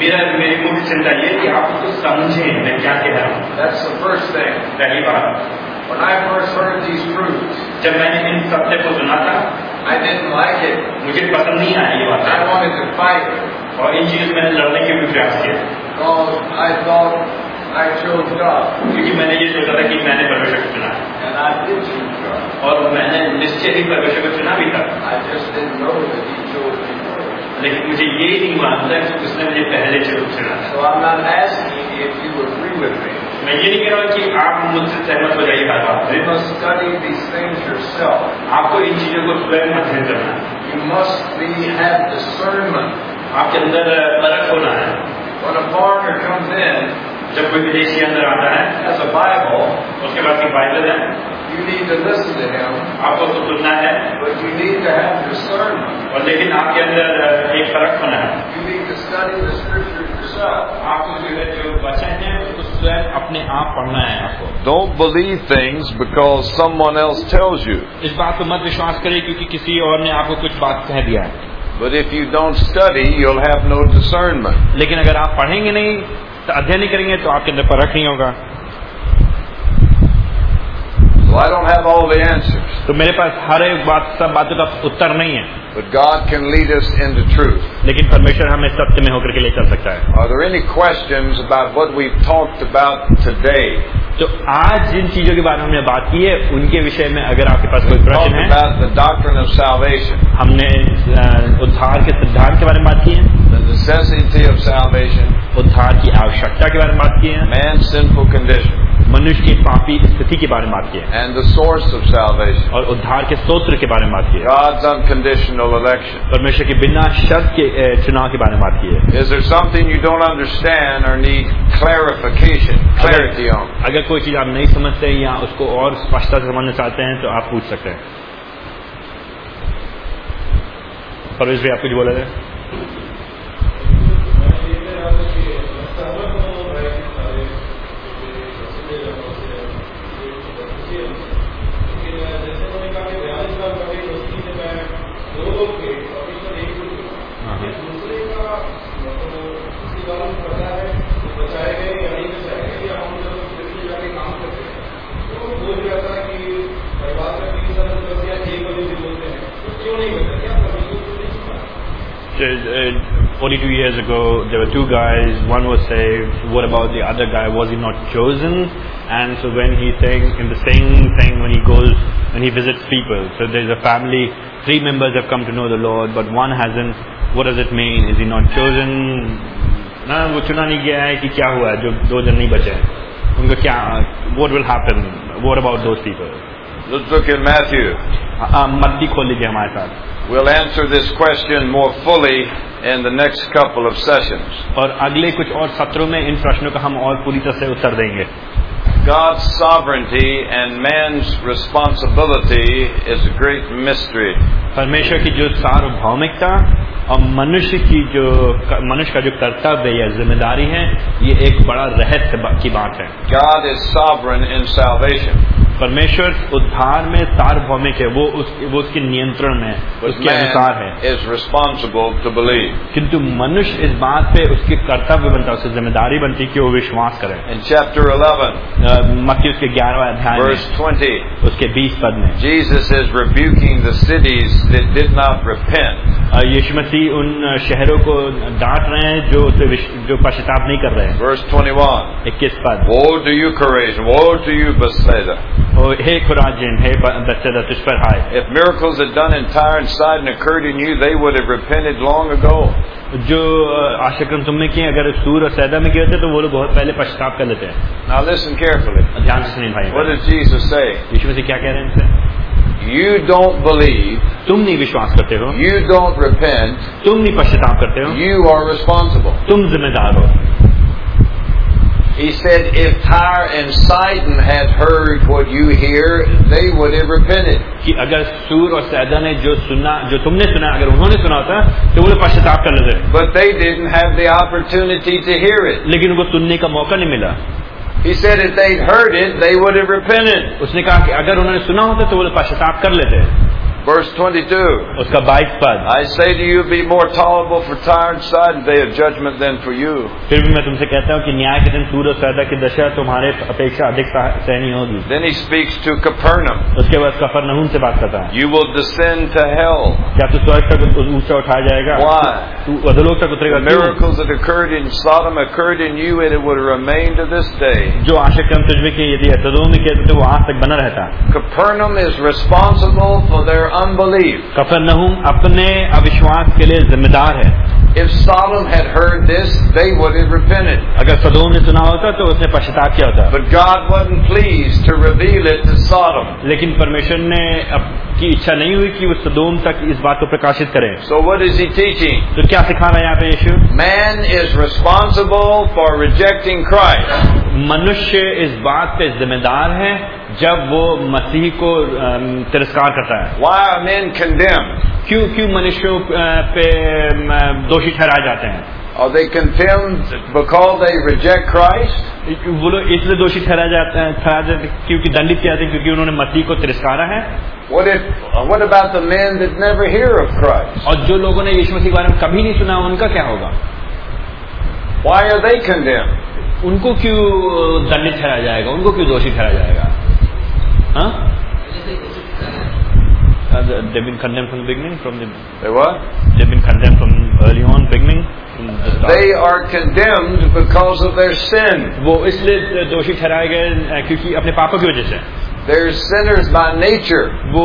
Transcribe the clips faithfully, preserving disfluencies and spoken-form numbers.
मेरा मेरी मुख्य चिंता ये कि आप उसको समझें मैं क्या कह रहा हूँ. That's the first thing. पहली बात. When I first heard these truths, जब मैंने इन सत्य को सुना था, I didn't like it. मुझे पसंद नहीं आया ये बात. I wanted to fight it. और इन चीजों में लड़ने के भी प्रयास किए. Because I thought I chose God. क्योंकि मैंने ये सोचा था कि मैंने परमेश्वर को चुना. And I did choose God. और मैंने निश्चय ही परमेश्वर को चुना भी था. I just didn't know that He chose me first. लेकिन मुझे ये नहीं मानता कि उसने मुझे पहले चुना. So I'm not asking if you agree with me. मैं ये नहीं कह रहा कि आप मुझसे सहमत हो जाइए हर बात से. You must study these things yourself. आपको इन चीजों को स्वयं अध्ययन करना है. You must be have discernment. आपके अंदर परख होना है. When a foreigner comes in, जब कोई विदेशी अंदर आता है, has a Bible, उसके बाद एक बाइबल है, you need to listen to him. आपको उसको सुनना है. But you need to have discernment. और लेकिन आपके अंदर एक परख होना है. You need to study the scriptures yourself. आपको जो है जो वचन है उसको स्वयं अपने आप पढ़ना है आपको. Don't believe things because someone else tells you. इस बात को मत विश्वास करिए क्योंकि किसी और ने आपको कुछ बात कह दिया है. But if you don't study, you'll have no discernment. लेकिन अगर आप पढ़ेंगे नहीं, तो अध्ययन नहीं करेंगे, तो आपके अंदर परख नहीं होगा. So I don't have all the answers. तो मेरे पास हर एक बात सब बातों का उत्तर नहीं है. But God can lead us into truth. लेकिन परमेश्वर हमें सत्य में होकर के ले चल सकता है. Are there any questions about what we've talked about today? तो आज जिन चीजों के बारे में हमने बात की है उनके विषय में अगर आपके पास कोई प्रश्न है. About the doctrine of salvation. हमने उद्धार के सिद्धांत के बारे में बात की है. The necessity of salvation. उद्धार की आवश्यकता के बारे में बात की है. Man's sinful condition. मनुष्य की पापी स्थिति के बारे में बात की है. And the source of salvation. और उद्धार के स्रोत के बारे में बात की है. God's unconditional election. परमेश्वर के बिना शर्त के चुनाव के बारे में बात की है. Is there something you don't understand or need clarification, clarity on? अगर कोई चीज आप नहीं समझते या उसको और स्पष्टता से समझना चाहते हैं तो आप पूछ सकते हैं. परवेश भाई आप कुछ बोले थे? forty-two years ago, there were two guys. One was saved. What about the other guy? Was he not chosen? And so when he saying in the same thing when he goes when he visits people, so there's a family. Three members have come to know the Lord, but one hasn't. What does it mean? Is he not chosen? ना वो चुना नहीं गया है कि क्या हुआ जो दो जन नहीं बचे हैं उनको क्या what will happen? What about those people? Let's look at Matthew. मत्ती खोल लीजिए हमारे साथ. We'll answer this question more fully in the next couple of sessions. और अगले कुछ और सत्रों में इन प्रश्नों का हम और पूरी तरह से उत्तर देंगे. God's sovereignty and man's responsibility is a great mystery. परमेश्वर की जो सार्वभौमिकता और मनुष्य की जो मनुष्य का जो कर्तव्य या जिम्मेदारी है ये एक बड़ा रहस्य की बात है. God is sovereign in salvation. परमेश्वर उद्धार में सार्वभौमिक है. वो उस वो उसके नियंत्रण में उसके अनुसार है. Is responsible to believe. किंतु मनुष्य इस बात पे उसके कर्तव्य बनता है उसकी जिम्मेदारी बनती है कि वो विश्वास करे. In chapter eleven, मत्ती उसके ग्यारहवें अध्याय verse twenty, उसके बीस पद में Jesus is rebuking the cities that did not repent. यीशु मसीह उन शहरों को डांट रहे हैं जो जो पश्चाताप नहीं कर रहे हैं. Verse twenty-one, इक्कीस पद. Woe to you, Chorazin! Woe to you, Bethsaida! हे खुराजिन, हे बेथसेदा, तुझ पर हाय. If miracles had done in Tyre and Sidon occurred in you, they would have repented long ago. जो आश्रम तुमने किए अगर सूर और सैदा में किए थे तो वो लोग बहुत पहले पश्चाताप कर लेते हैं. Now listen carefully. ध्यान से सुनिए भाई. What does Jesus say? यीशु मसीह क्या कह रहे हैं इनसे? You don't believe. तुम नहीं विश्वास करते हो. You don't repent. तुम नहीं पश्चाताप करते हो. You are responsible. तुम जिम्मेदार हो. He said, if Tyre and Sidon had heard what you hear, they would have repented. कि अगर सूर और सैदा ने जो सुना जो तुमने सुना अगर उन्होंने सुना होता तो वो लोग पश्चाताप कर लेते. But they didn't have the opportunity to hear it. लेकिन उनको सुनने का मौका नहीं मिला. He said if they'd heard it, they would have repented. उसने कहा कि अगर उन्होंने सुना होता तो वो लोग पश्चाताप कर लेते. Verse twenty-two. उसका बाईस पद, I say to you, be more tolerable for Tyre and Sidon day of judgment than for you. फिर भी मैं तुमसे कहता हूँ कि न्याय के दिन तूर और सैदा की दशा तुम्हारे अपेक्षा अधिक सहनीय होगी. Then he speaks to Capernaum. उसके बाद कफरनहूम से बात करता है. You will descend to hell. क्या तू स्वर्ग तक ऊंचा उठाया जाएगा? Why? तू अधोलोक तक उतरेगा. The miracles that occurred in Sodom occurred in you, and it would remain to this day. जो आशिक़ तुझमें की यदि सदोम में किया तो वो आज तक बना रहता. Capernaum is responsible for their unbelief. कफरनहूम अपने अविश्वास के लिए जिम्मेदार है. If Sodom had heard this, they would have repented. अगर सदोम ने सुना होता तो उसने पश्चाताप किया होता. But God wasn't pleased to reveal it to Sodom. लेकिन परमेश्वर ने की इच्छा नहीं हुई कि वो सदोम तक इस बात को प्रकाशित करे. So what is he teaching? तो क्या सिखा रहा है यहाँ पे यीशु? Man is responsible for rejecting Christ. मनुष्य इस बात पे जिम्मेदार है जब वो मसीह को तिरस्कार करता है. Why are men condemned? क्यों क्यों मनुष्यों पे दोषी ठहराए जाते हैं? Are they condemned because they reject Christ? वो लोग इसलिए दोषी ठहराए जाते हैं ठहराए जाते हैं क्योंकि दंडित किया जाते हैं क्योंकि उन्होंने मसीह को तिरस्कारा है. What if? What about the men that never hear of Christ? और जो लोगों ने यीशु मसीह के बारे में कभी नहीं सुना उनका क्या होगा? Why are they condemned? उनको क्यों दंडित ठहराया जाएगा? उनको क्यों दोषी ठहराया जाएगा? हाँ? Uh, they've been condemned from the beginning, from the. They what? They've been condemned from early on, beginning. From the start. They are condemned because of their sin. वो इसलिए दोषी ठहराए गए क्योंकि अपने पापों की वजह से. They're sinners by nature. वो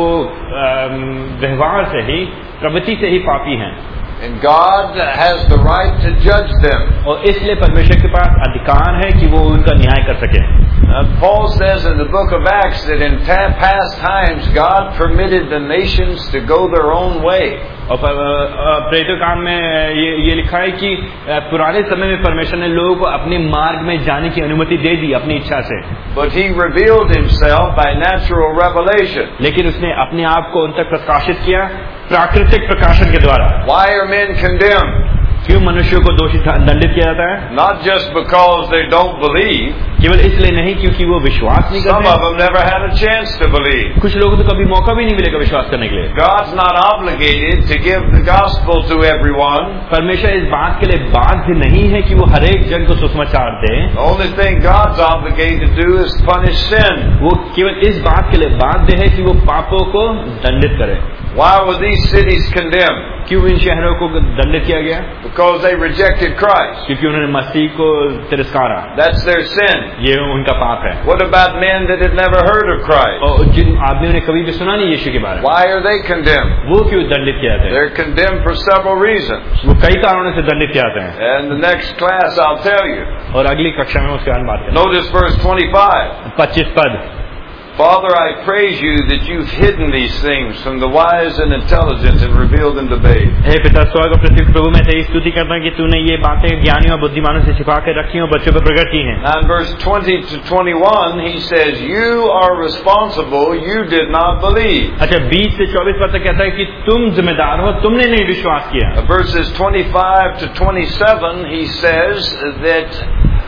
व्यवहार से ही, प्रवृत्ति से ही पापी हैं. And God has the right to judge them. और इसलिए परमेश्वर के पास अधिकार है कि वो उनका न्याय कर सके. Uh, Paul says in the book of Acts that in ta- past times God permitted the nations to go their own way. और प्रेरितों काम में ये ये लिखा है कि पुराने समय में परमेश्वर ने लोगों को अपने मार्ग में जाने की अनुमति दे दी अपनी इच्छा से. But he revealed himself by natural revelation. लेकिन उसने अपने आप को उन तक प्रकाशित किया प्राकृतिक प्रकाशन के द्वारा. Why are men condemned? क्यों मनुष्यों को दोषी दंडित किया जाता है? Not just because they don't believe. केवल इसलिए नहीं क्योंकि वो विश्वास नहीं Some करते. of them never had a chance to believe. कुछ लोगों को तो कभी मौका भी नहीं मिलेगा विश्वास करने के लिए. God's not obligated to give the gospel to everyone. परमेश्वर इस बात के लिए बाध्य नहीं है कि वो हर एक जन को सुसमाचार दे. The only thing God's obligated to do is punish sin. वो केवल इस बात के लिए बाध्य है कि वो पापों को दंडित करे. Why were these cities condemned? क्यों इन शहरों को दंडित किया गया? Because they rejected Christ. क्योंकि उन्होंने मसीह को तिरस्कारा. That's their sin. ये उनका पाप है. What about men that had never heard of Christ? और जिन आदमियों ने कभी भी सुना नहीं यीशु के बारे में, Why are they condemned? वो क्यों दंडित किया जाते हैं? They're condemned for several reasons. वो कई कारणों से दंडित किया जाते हैं. And the next class I'll tell you. और अगली कक्षा में उसके बारे में बात करेंगे. Notice verse twenty-five. पच्चीस पद. Father, I praise you that you've hidden these things from the wise and intelligent and revealed them to babes. हे पिता स्वर्ग और पृथ्वी प्रभु, मैं तेरी स्तुति करता हूँ कि तूने ये बातें ज्ञानियों और बुद्धिमानों से छिपा के रखी और बच्चों पर प्रकट की हैं. Now in verse twenty to twenty-one, he says, you are responsible, you did not believe. अच्छा, बीस से चौबीस पद तक कहता है कि तुम जिम्मेदार हो, तुमने नहीं विश्वास किया. Uh, verses twenty-five to twenty-seven, he says that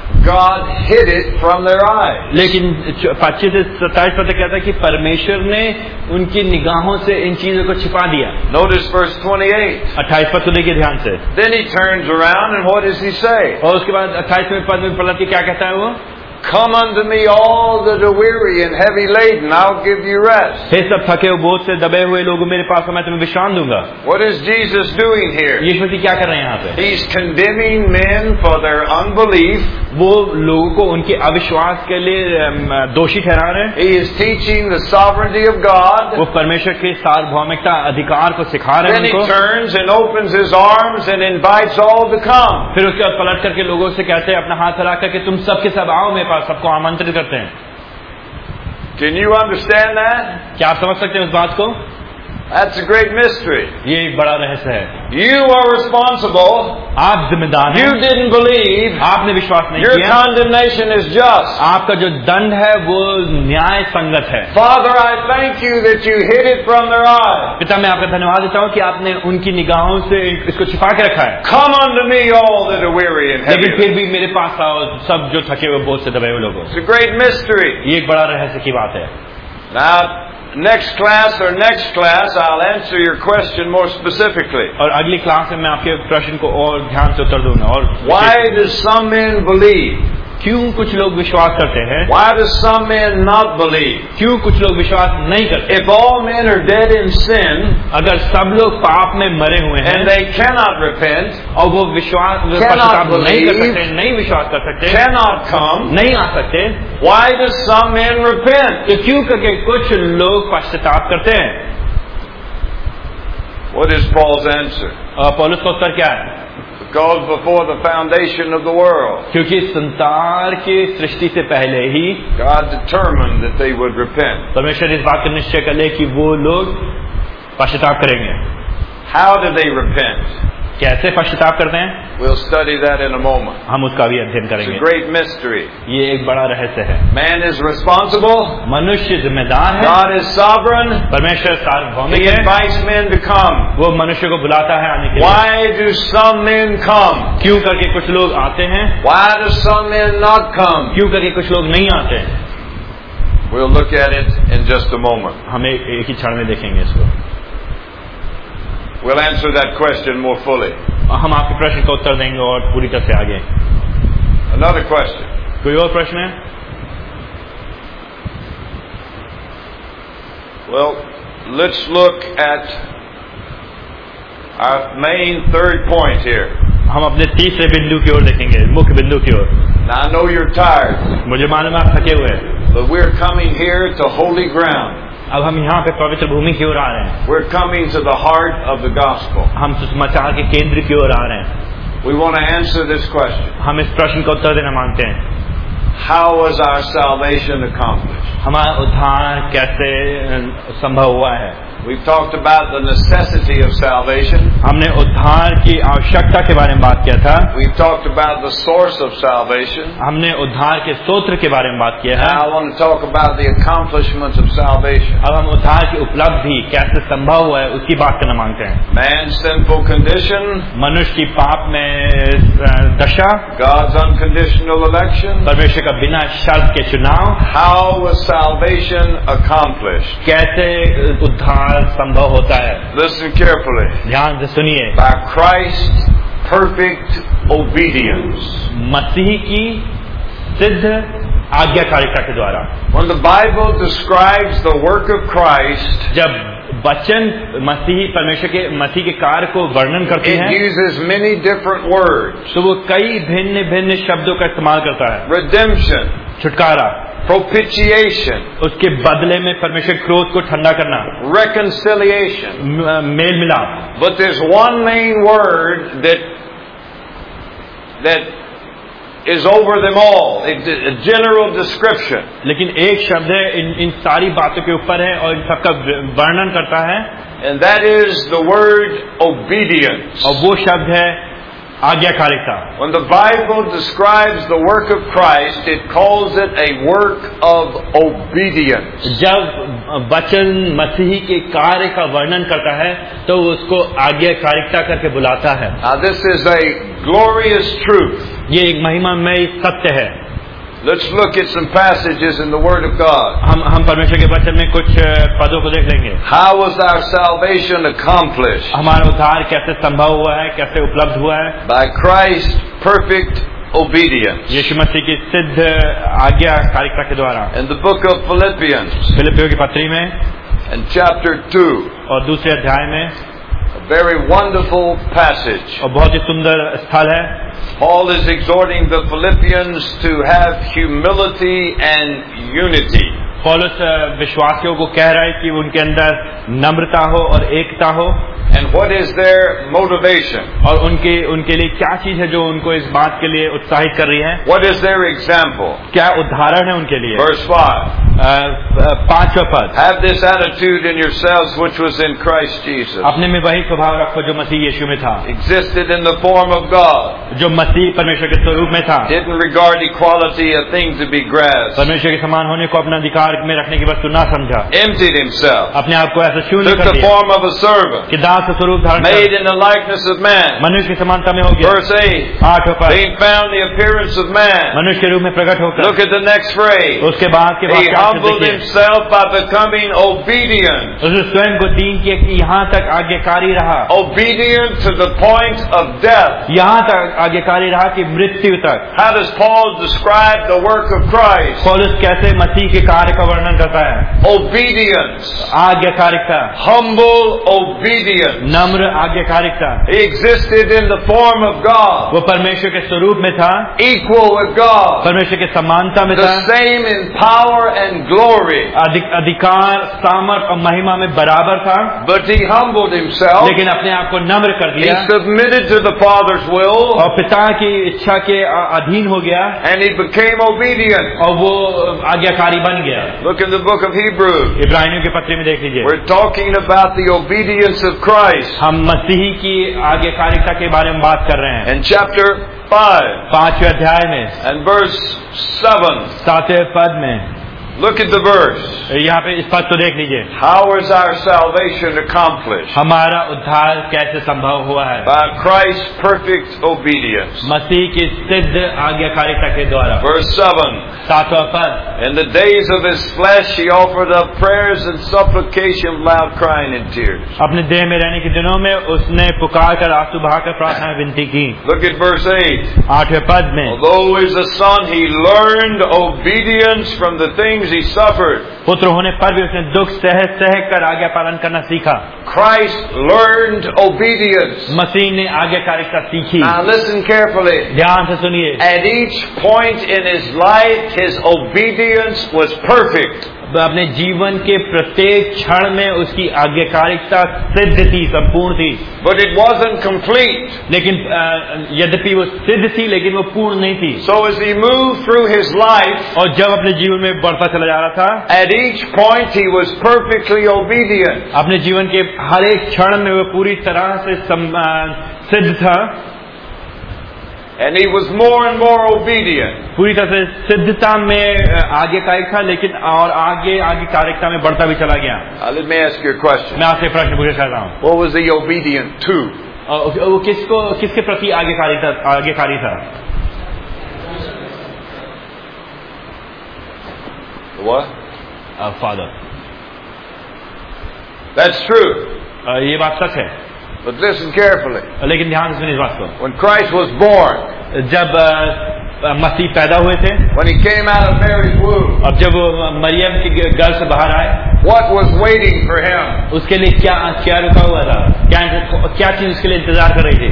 God hid it from their eyes. लेकिन पच्चीस से सत्ताईस पद तक कहता है कि परमेश्वर ने उनकी निगाहों से इन चीजों को छिपा दिया. Notice verse twenty-eight. अट्ठाईस पद को देखिए ध्यान से. Then he turns around and what does he say? और उसके बाद अट्ठाईसवें पद में पलट के क्या कहता है वो? Come unto me all that are weary and heavy laden, I'll give you rest. हे सब थके हुए बोझ से दबे हुए लोग मेरे पास मैं तुम्हें विश्राम दूंगा. What is Jesus doing here? यीशु मसीह क्या कर रहे हैं यहाँ पे? He's condemning men for their unbelief. वो लोगों को उनके अविश्वास के लिए दोषी ठहरा रहे हैं. He is teaching the sovereignty of God. वो परमेश्वर के सार्वभौमिकता अधिकार को सिखा रहे हैं Then he उनको. turns and opens his arms and invites all to come. फिर उसके बाद पलट करके लोगों से कहते हैं अपना हाथ फैला करके तुम सबके सब आओ मेरे पास, सबको आमंत्रित करते हैं. Can you understand that? क्या आप समझ सकते हैं उस बात को? That's a great mystery. ये एक बड़ा रहस्य है. You are responsible. आप जिम्मेदार हैं. You didn't believe. आपने विश्वास नहीं Your किया. condemnation is just. आपका जो दंड है वो न्याय संगत है. Father, I thank you that you hid it from their eyes. पिता, मैं आपका धन्यवाद देता हूँ कि आपने उनकी निगाहों से इसको छिपा के रखा है. Come unto me, all that are weary and heavy. लेकिन फिर भी मेरे पास आओ सब जो थके हुए बोझ से दबे हुए लोगों. It's a great mystery. ये एक बड़ा रहस्य की बात है. Now, next class or next class, I'll answer your question more specifically. और अगली क्लास में मैं आपके प्रश्न को और ध्यान से उत्तर दूंगा. और Why do some men believe? क्यों कुछ लोग विश्वास करते हैं? Why do some men not believe? क्यों कुछ लोग विश्वास नहीं करते? If all men are dead in sin, अगर सब लोग पाप में मरे हुए हैं and they cannot repent, और वो विश्वास पश्चाताप नहीं कर सकते, नहीं विश्वास कर सकते, cannot come, नहीं आ सकते, why do some men repent? तो क्यों करके कुछ लोग पश्चाताप करते हैं? What is Paul's answer? और पौलुस का उत्तर क्या है? Because before the foundation of the world, क्योंकि संसार की सृष्टि से पहले ही God determined that they would repent. परमेश्वर इस बात का निश्चय कर ले कि वो लोग पश्चाताप करेंगे. How do they repent? कैसे पश्चाताप करते हैं? We'll study that in a moment. हम उसका भी अध्ययन It's करेंगे. a great mystery. ये एक बड़ा रहस्य है. Man is responsible. मनुष्य जिम्मेदार है. God is sovereign. परमेश्वर सार्वभौमिक He है. invites men to come. वो मनुष्य को बुलाता है आने के लिए. Why do some men come? क्यों करके कुछ लोग आते हैं? Why do some men not come? क्यों करके कुछ लोग नहीं आते हैं? We'll look at it in just a moment. हम एक एक ही क्षण में देखेंगे इसको. We'll answer that question more fully. हम आपके प्रश्न का उत्तर देंगे और पूरी तरह से आगे. Another question. कोई और प्रश्न है? Well, let's look at our main third point here. हम अपने तीसरे बिंदु की ओर देखेंगे, मुख्य बिंदु की ओर. Now I know you're tired, मुझे मालूम है आप थके हुए हैं, but we're coming here to holy ground. अब हम यहाँ पे पवित्र भूमि की ओर आ रहे हैं. We're coming to the heart of the gospel. हम सुसमाचार के केंद्र की ओर आ रहे हैं. We want to answer this question. हम इस प्रश्न का उत्तर देना मांगते हैं. How was our salvation accomplished? हमारा उद्धार कैसे संभव हुआ है? We've talked about the necessity of salvation. हमने उद्धार की आवश्यकता के बारे में बात किया था. We've talked about the source of salvation. हमने उद्धार के स्रोत के बारे में बात किया है. Now I want to talk about the accomplishments of salvation. अब हम उद्धार की उपलब्धि कैसे संभव हुआ है उसकी बात करना मांगते हैं. Man's sinful condition, मनुष्य की पाप में दशा, God's unconditional election. परमेश्वर का बिना शर्त के चुनाव. How was salvation accomplished? कैसे उद्धार संभव होता है? Listen carefully. ध्यान से सुनिए. By Christ's perfect obedience. मसीह की सिद्ध आज्ञाकारिता के द्वारा. When the Bible describes the work of Christ, जब वचन मसीह परमेश्वर के मसीह के कार्य को वर्णन करते it हैं, uses many different words. तो वो कई भिन्न भिन्न शब्दों का इस्तेमाल करता है. Redemption, छुटकारा, propitiation, उसके बदले में परमेश्वर क्रोध को ठंडा करना, reconciliation. म- मेल मिलाप. But there's one main word that that is over them all, a, a general description. लेकिन एक शब्द है इन इन सारी बातों के ऊपर है और इन सबका वर्णन करता है, And that is the word obedience. और वो शब्द है आज्ञाकारिता. When the Bible describes the work of Christ, it calls it a work of obedience. जब वचन मसीह के कार्य का वर्णन करता है तो उसको आज्ञाकारिता करके बुलाता है. Now this is a glorious truth. ये एक महिमामय सत्य है. Let's look at some passages in the Word of God. हम हम परमेश्वर के वचन में कुछ पदों को देख लेंगे. How was our salvation accomplished? हमारा उद्धार कैसे संभव हुआ है, कैसे उपलब्ध हुआ है? By Christ's perfect obedience. यीशु मसीह की सिद्ध आज्ञाकारिता के द्वारा. In the book of Philippians, फिलिप्पियों की पत्री में in chapter two, और दूसरे अध्याय में, a very wonderful passage. और बहुत ही सुंदर स्थल है. Paul is exhorting the Philippians to have humility and unity. पौलुस विश्वासियों को कह रहा है कि उनके अंदर नम्रता हो और एकता हो. And what is their motivation? और उनके उनके लिए क्या चीज है जो उनको इस बात के लिए उत्साहित कर रही है? What is their example? क्या उदाहरण है उनके लिए? Verse five. पांचवा पद. Have this attitude in yourselves which was in Christ Jesus. अपने में वही स्वभाव रखो जो मसीह यीशु में था. Existed in the form of God. जो मसीह परमेश्वर के स्वरूप में था. Didn't regard equality a thing to be grasped. परमेश्वर के समान होने को अपना अधिकार में रखने की वस्तु ना समझा. Emptied himself. अपने आप को ऐसा शून्य Took कर the दिया form of a servant. कि दास दास का स्वरूप धारण made कर in the likeness of man. मनुष्य की समानता में हो गया। Verse eight, आठवें पद, being found the appearance of man. मनुष्य के रूप में प्रकट होकर। Look at the next phrase. उसके बाद के He वाक्य humbled देखिए, himself by becoming obedient. उसने स्वयं को दीन किया कि यहाँ तक आज्ञाकारी रहा, Obedient to the point of death. यहाँ तक आज्ञाकारी रहा कि मृत्यु तक। How does Paul describe the work of Christ? पौलुस कैसे मसीह के कार्य का वर्णन करता है? Obedience. आज्ञाकारिता, Humble obedience. नम्र आज्ञाकारिता। He existed in the form of God. वो परमेश्वर के स्वरूप में था, Equal with God. परमेश्वर के समानता में था, The same in power and glory. अधिक अधिकार, सामर्थ और महिमा में बराबर था, But he humbled himself. लेकिन अपने आप को नम्र कर He दिया submitted to the Father's will. और पिता की इच्छा के अधीन हो गया And he became obedient. और वो आज्ञाकारी बन गया। Look in the book of Hebrews. इब्रानियों के पत्र में देख लीजिए, We're talking about the obedience of Christ. हम मसीही की आज्ञाकारिता के बारे में बात कर रहे हैं। In chapter five पांचवें अध्याय में and verse seven. सातवें पद में Look at the verse. यहाँ पे इस पद को देख लीजिए, How is our salvation accomplished? हमारा उद्धार कैसे संभव हुआ है? By Christ's perfect obedience. मसीह की सिद्ध आज्ञाकारिता के द्वारा। Verse seven. सातवां पद, In the days of his flesh he offered up prayers and supplication with loud crying and tears. अपने देह में रहने के दिनों में उसने पुकार कर आंसू बहाकर प्रार्थना विनती की। Look at verse eight. आठवें पद में, Although he is a son, he learned obedience from the things he suffered. पुत्र होने पर भी उसने दुख सह सह कर आज्ञा पालन करना सीखा। Christ learned obedience. मसीह ने आज्ञाकारिता सीखी। Now listen carefully. ध्यान से सुनिए, At each point in his life, his obedience was perfect. अपने जीवन के प्रत्येक क्षण में उसकी आज्ञाकारिता सिद्ध थी, संपूर्ण थी। But it wasn't complete. लेकिन यद्यपि वो सिद्ध थी, लेकिन वो पूर्ण नहीं थी। So as he moved through his life, और जब अपने जीवन में बढ़ता चला जा रहा था, at each point he was perfectly obedient. अपने जीवन के हर एक क्षण में वो पूरी तरह से सम, सिद्ध था। And he was more and more obedient. पूरी तरह से सिद्धता में आज्ञाकारी था, लेकिन और आगे आज्ञाकारिता में बढ़ता भी चला गया। Uh, let me ask you a question. मैं आपसे प्रश्न पूछना चाहता हूँ, What was he obedient to? और वो किसको किसके प्रति आज्ञाकारी था? आज्ञाकारी था What? फादर। That's true. ये बात सच है, But listen carefully. लेकिन ध्यान से सुनिए इस बात को। When Christ was born, जब मसीह पैदा हुए थे, when he came out of Mary's womb, अब जब वो मरियम के घर से बाहर आए, what was waiting for him? उसके लिए क्या क्या रुका हुआ था? क्या क्या चीज उसके लिए इंतजार कर रही थी?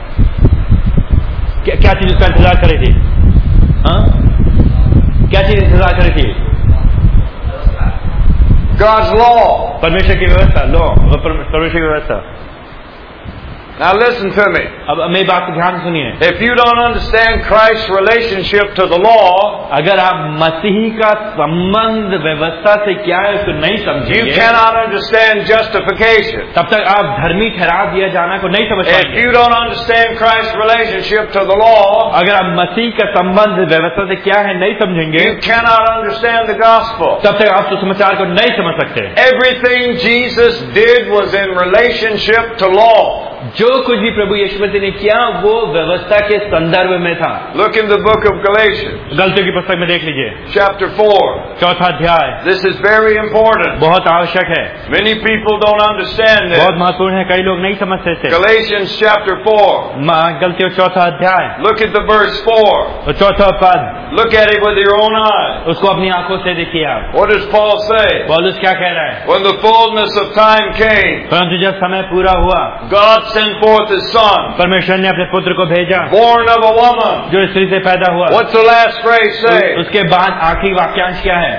क्या, क्या चीज उसका इंतजार कर रही थी? हाँ? क्या चीज इंतजार कर रही थी? God's law. परमेश्वर की व्यवस्था, लॉ, परमेश्वर की व्यवस्था। Now listen to me. अब मेरी बात को ध्यान सुनिए। If you don't understand Christ's relationship to the law, अगर आप मसीह का संबंध व्यवस्था से क्या है उसको नहीं you समझेंगे, cannot understand justification. तब तक आप धर्मी ठहराव दिया जाना को नहीं समझ If पाएंगे। you don't understand Christ's relationship to the law, अगर आप मसीह का संबंध व्यवस्था से क्या है नहीं समझेंगे, you cannot understand the gospel. तब तक आप सुसमाचार को नहीं समझ सकते। Everything Jesus did was in relationship to law. जो कुछ भी प्रभु यीशु मसीह ने किया वो व्यवस्था के संदर्भ में था। Look in the book of Galatians. गलतियों की पुस्तक में देख लीजिए, Chapter four. चौथा अध्याय। This is very important. बहुत आवश्यक है, Many people don't understand this. बहुत महत्वपूर्ण है, कई लोग नहीं समझते थे। Galatians chapter four. गलतियों चौथा अध्याय, Look at the verse four. तो चौथा पद, Look at it with your own eyes. उसको अपनी आंखों से देखिए आप। What does Paul say? पौलुस क्या कह रहा है? When the fullness of time came, परंतु जब समय पूरा हुआ, God sent forth His Son, परमेश्वर ने अपने पुत्र को भेजा, born of a woman. जो स्त्री से पैदा हुआ। What's the last phrase say? उसके बाद आखिरी वाक्यांश क्या है?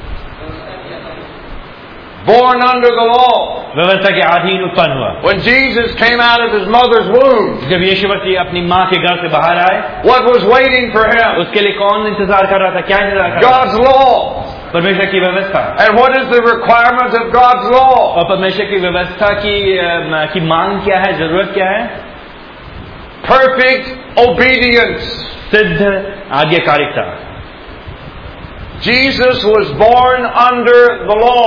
Born under the law. व्यवस्था के अधीन उत्पन्न हुआ। When Jesus came out of His mother's womb, जब यीशु मसीह अपनी माँ के घर से बाहर आए, what was waiting for Him? उसके लिए कौन इंतजार कर रहा था? क्या इंतजार कर रहा था? God's law. परमेश्वर की व्यवस्था। And what is the requirement of God's law? और परमेश्वर की व्यवस्था की की मांग क्या है, जरूरत क्या है? Perfect obedience. सिद्ध आज्ञाकारिता। Jesus was born under the law.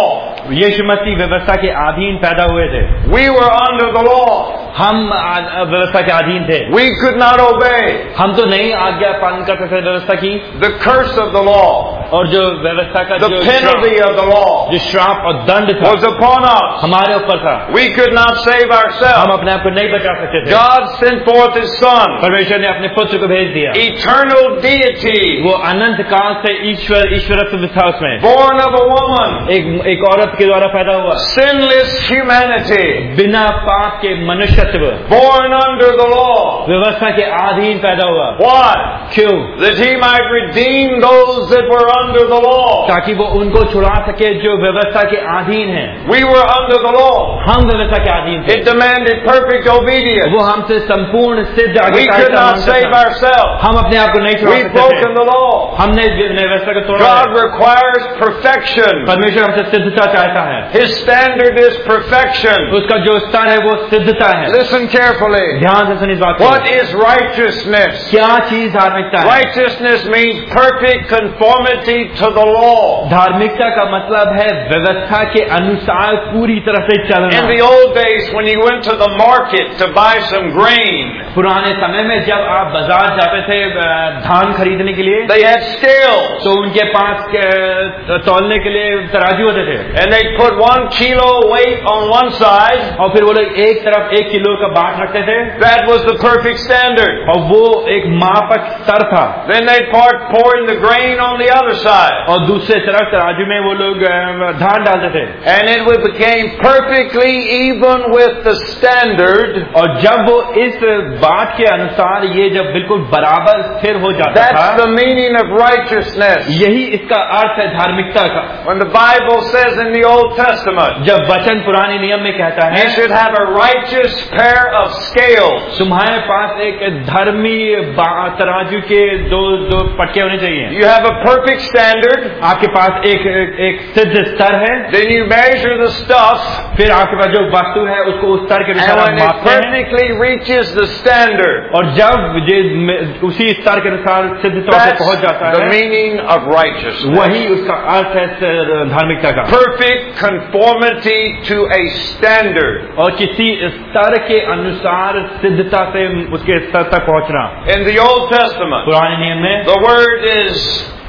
यीशु मसीह व्यवस्था के अधीन पैदा हुए थे. We were under the law. हम व्यवस्था के अधीन थे. We could not obey. हम तो नहीं आज्ञा पालन करते थे व्यवस्था की. The curse of the law, और जो व्यवस्था का the जो penalty of the law, जो श्राप और दंड था was upon us. हमारे ऊपर था. We could not save हम ourselves. अपने आप को नहीं बचा सकते थे. God sent forth His Son, परमेश्वर ने अपने पुत्र को भेज दिया. eternal deity, वो अनंत काल से ईश्वर ईश्वरत्व था उसमें. born of a woman, एक एक औरत के द्वारा पैदा हुआ. sinless humanity, बिना पाप के मनुष्यत्व. born under the law. व्यवस्था के अधीन पैदा हुआ. Why? क्यों? That He might redeem those that were under the law. ताकि वो उनको छुड़ा सके जो व्यवस्था के अधीन हैं. We were under the law. हम व्यवस्था के अधीन थे. It demanded perfect obedience. वो हमसे संपूर्ण सिद्ध We could आज्ञाकारिता not मांगता save था. ourselves. हम अपने आप को नहीं छुड़ा We've सकते broken थे. the law. हमने व्यवस्था को तोड़ा God है. requires perfection. परमेश्वर हमसे सिद्धता चाहता है. His standard is perfection. उसका जो स्तर है वो सिद्धता है. Listen carefully. ध्यान से सुनिए इस बात को. What is righteousness? क्या चीज धार्मिकता है? Righteousness means perfect conformity to the law. धार्मिकता का मतलब है व्यवस्था के अनुसार पूरी तरह से चलना. In the old days, when you went to the market to buy some grain, पुराने समय में जब आप बाजार जाते थे धान खरीदने के लिए, they had scales, तो उनके पास के- तौलने के लिए तराजू होते थे. and they put one kilo weight on one side. और फिर वो लोग एक तरफ एक किलो का बाट रखते थे. That was the perfect standard. और वो एक मापक स्तर था. Then they poured pour in the grain on the other side, और दूसरे तरफ तराजू में वो लोग अ, धान डालते थे. and it would became perfectly even with the standard. और जब वो इस बाट के अनुसार ये जब बिल्कुल बराबर स्थिर हो जाता That's था, the meaning of righteousness. यही इसका अर्थ है धार्मिकता का. When the Bible says in the Old Testament, जब वचन पुराने नियम में कहता है you should have a righteous pair of scales. तुम्हारे पास एक धर्मी बा- तराजू के दो दो पटके होने चाहिए. You have a perfect standard. आपके पास एक एक, एक सिद्ध स्तर है. Then you measure the stuff, फिर आपके पास जो वस्तु है उसको उस स्तर के and अनुसार आप when it मापते हैं. perfectly reaches the standard, और जब ये में- उसी स्तर के अनुसार सिद्ध तौर पे that's पहुंच जाता the है, meaning of righteousness. वही उसका अर्थ है स- धार्मिकता का. Perfect conformity to a standard. और किसी स्तर के अनुसार सिद्धता से उसके स्तर तक पहुंचना. In the Old Testament, पुराने नियम में the word is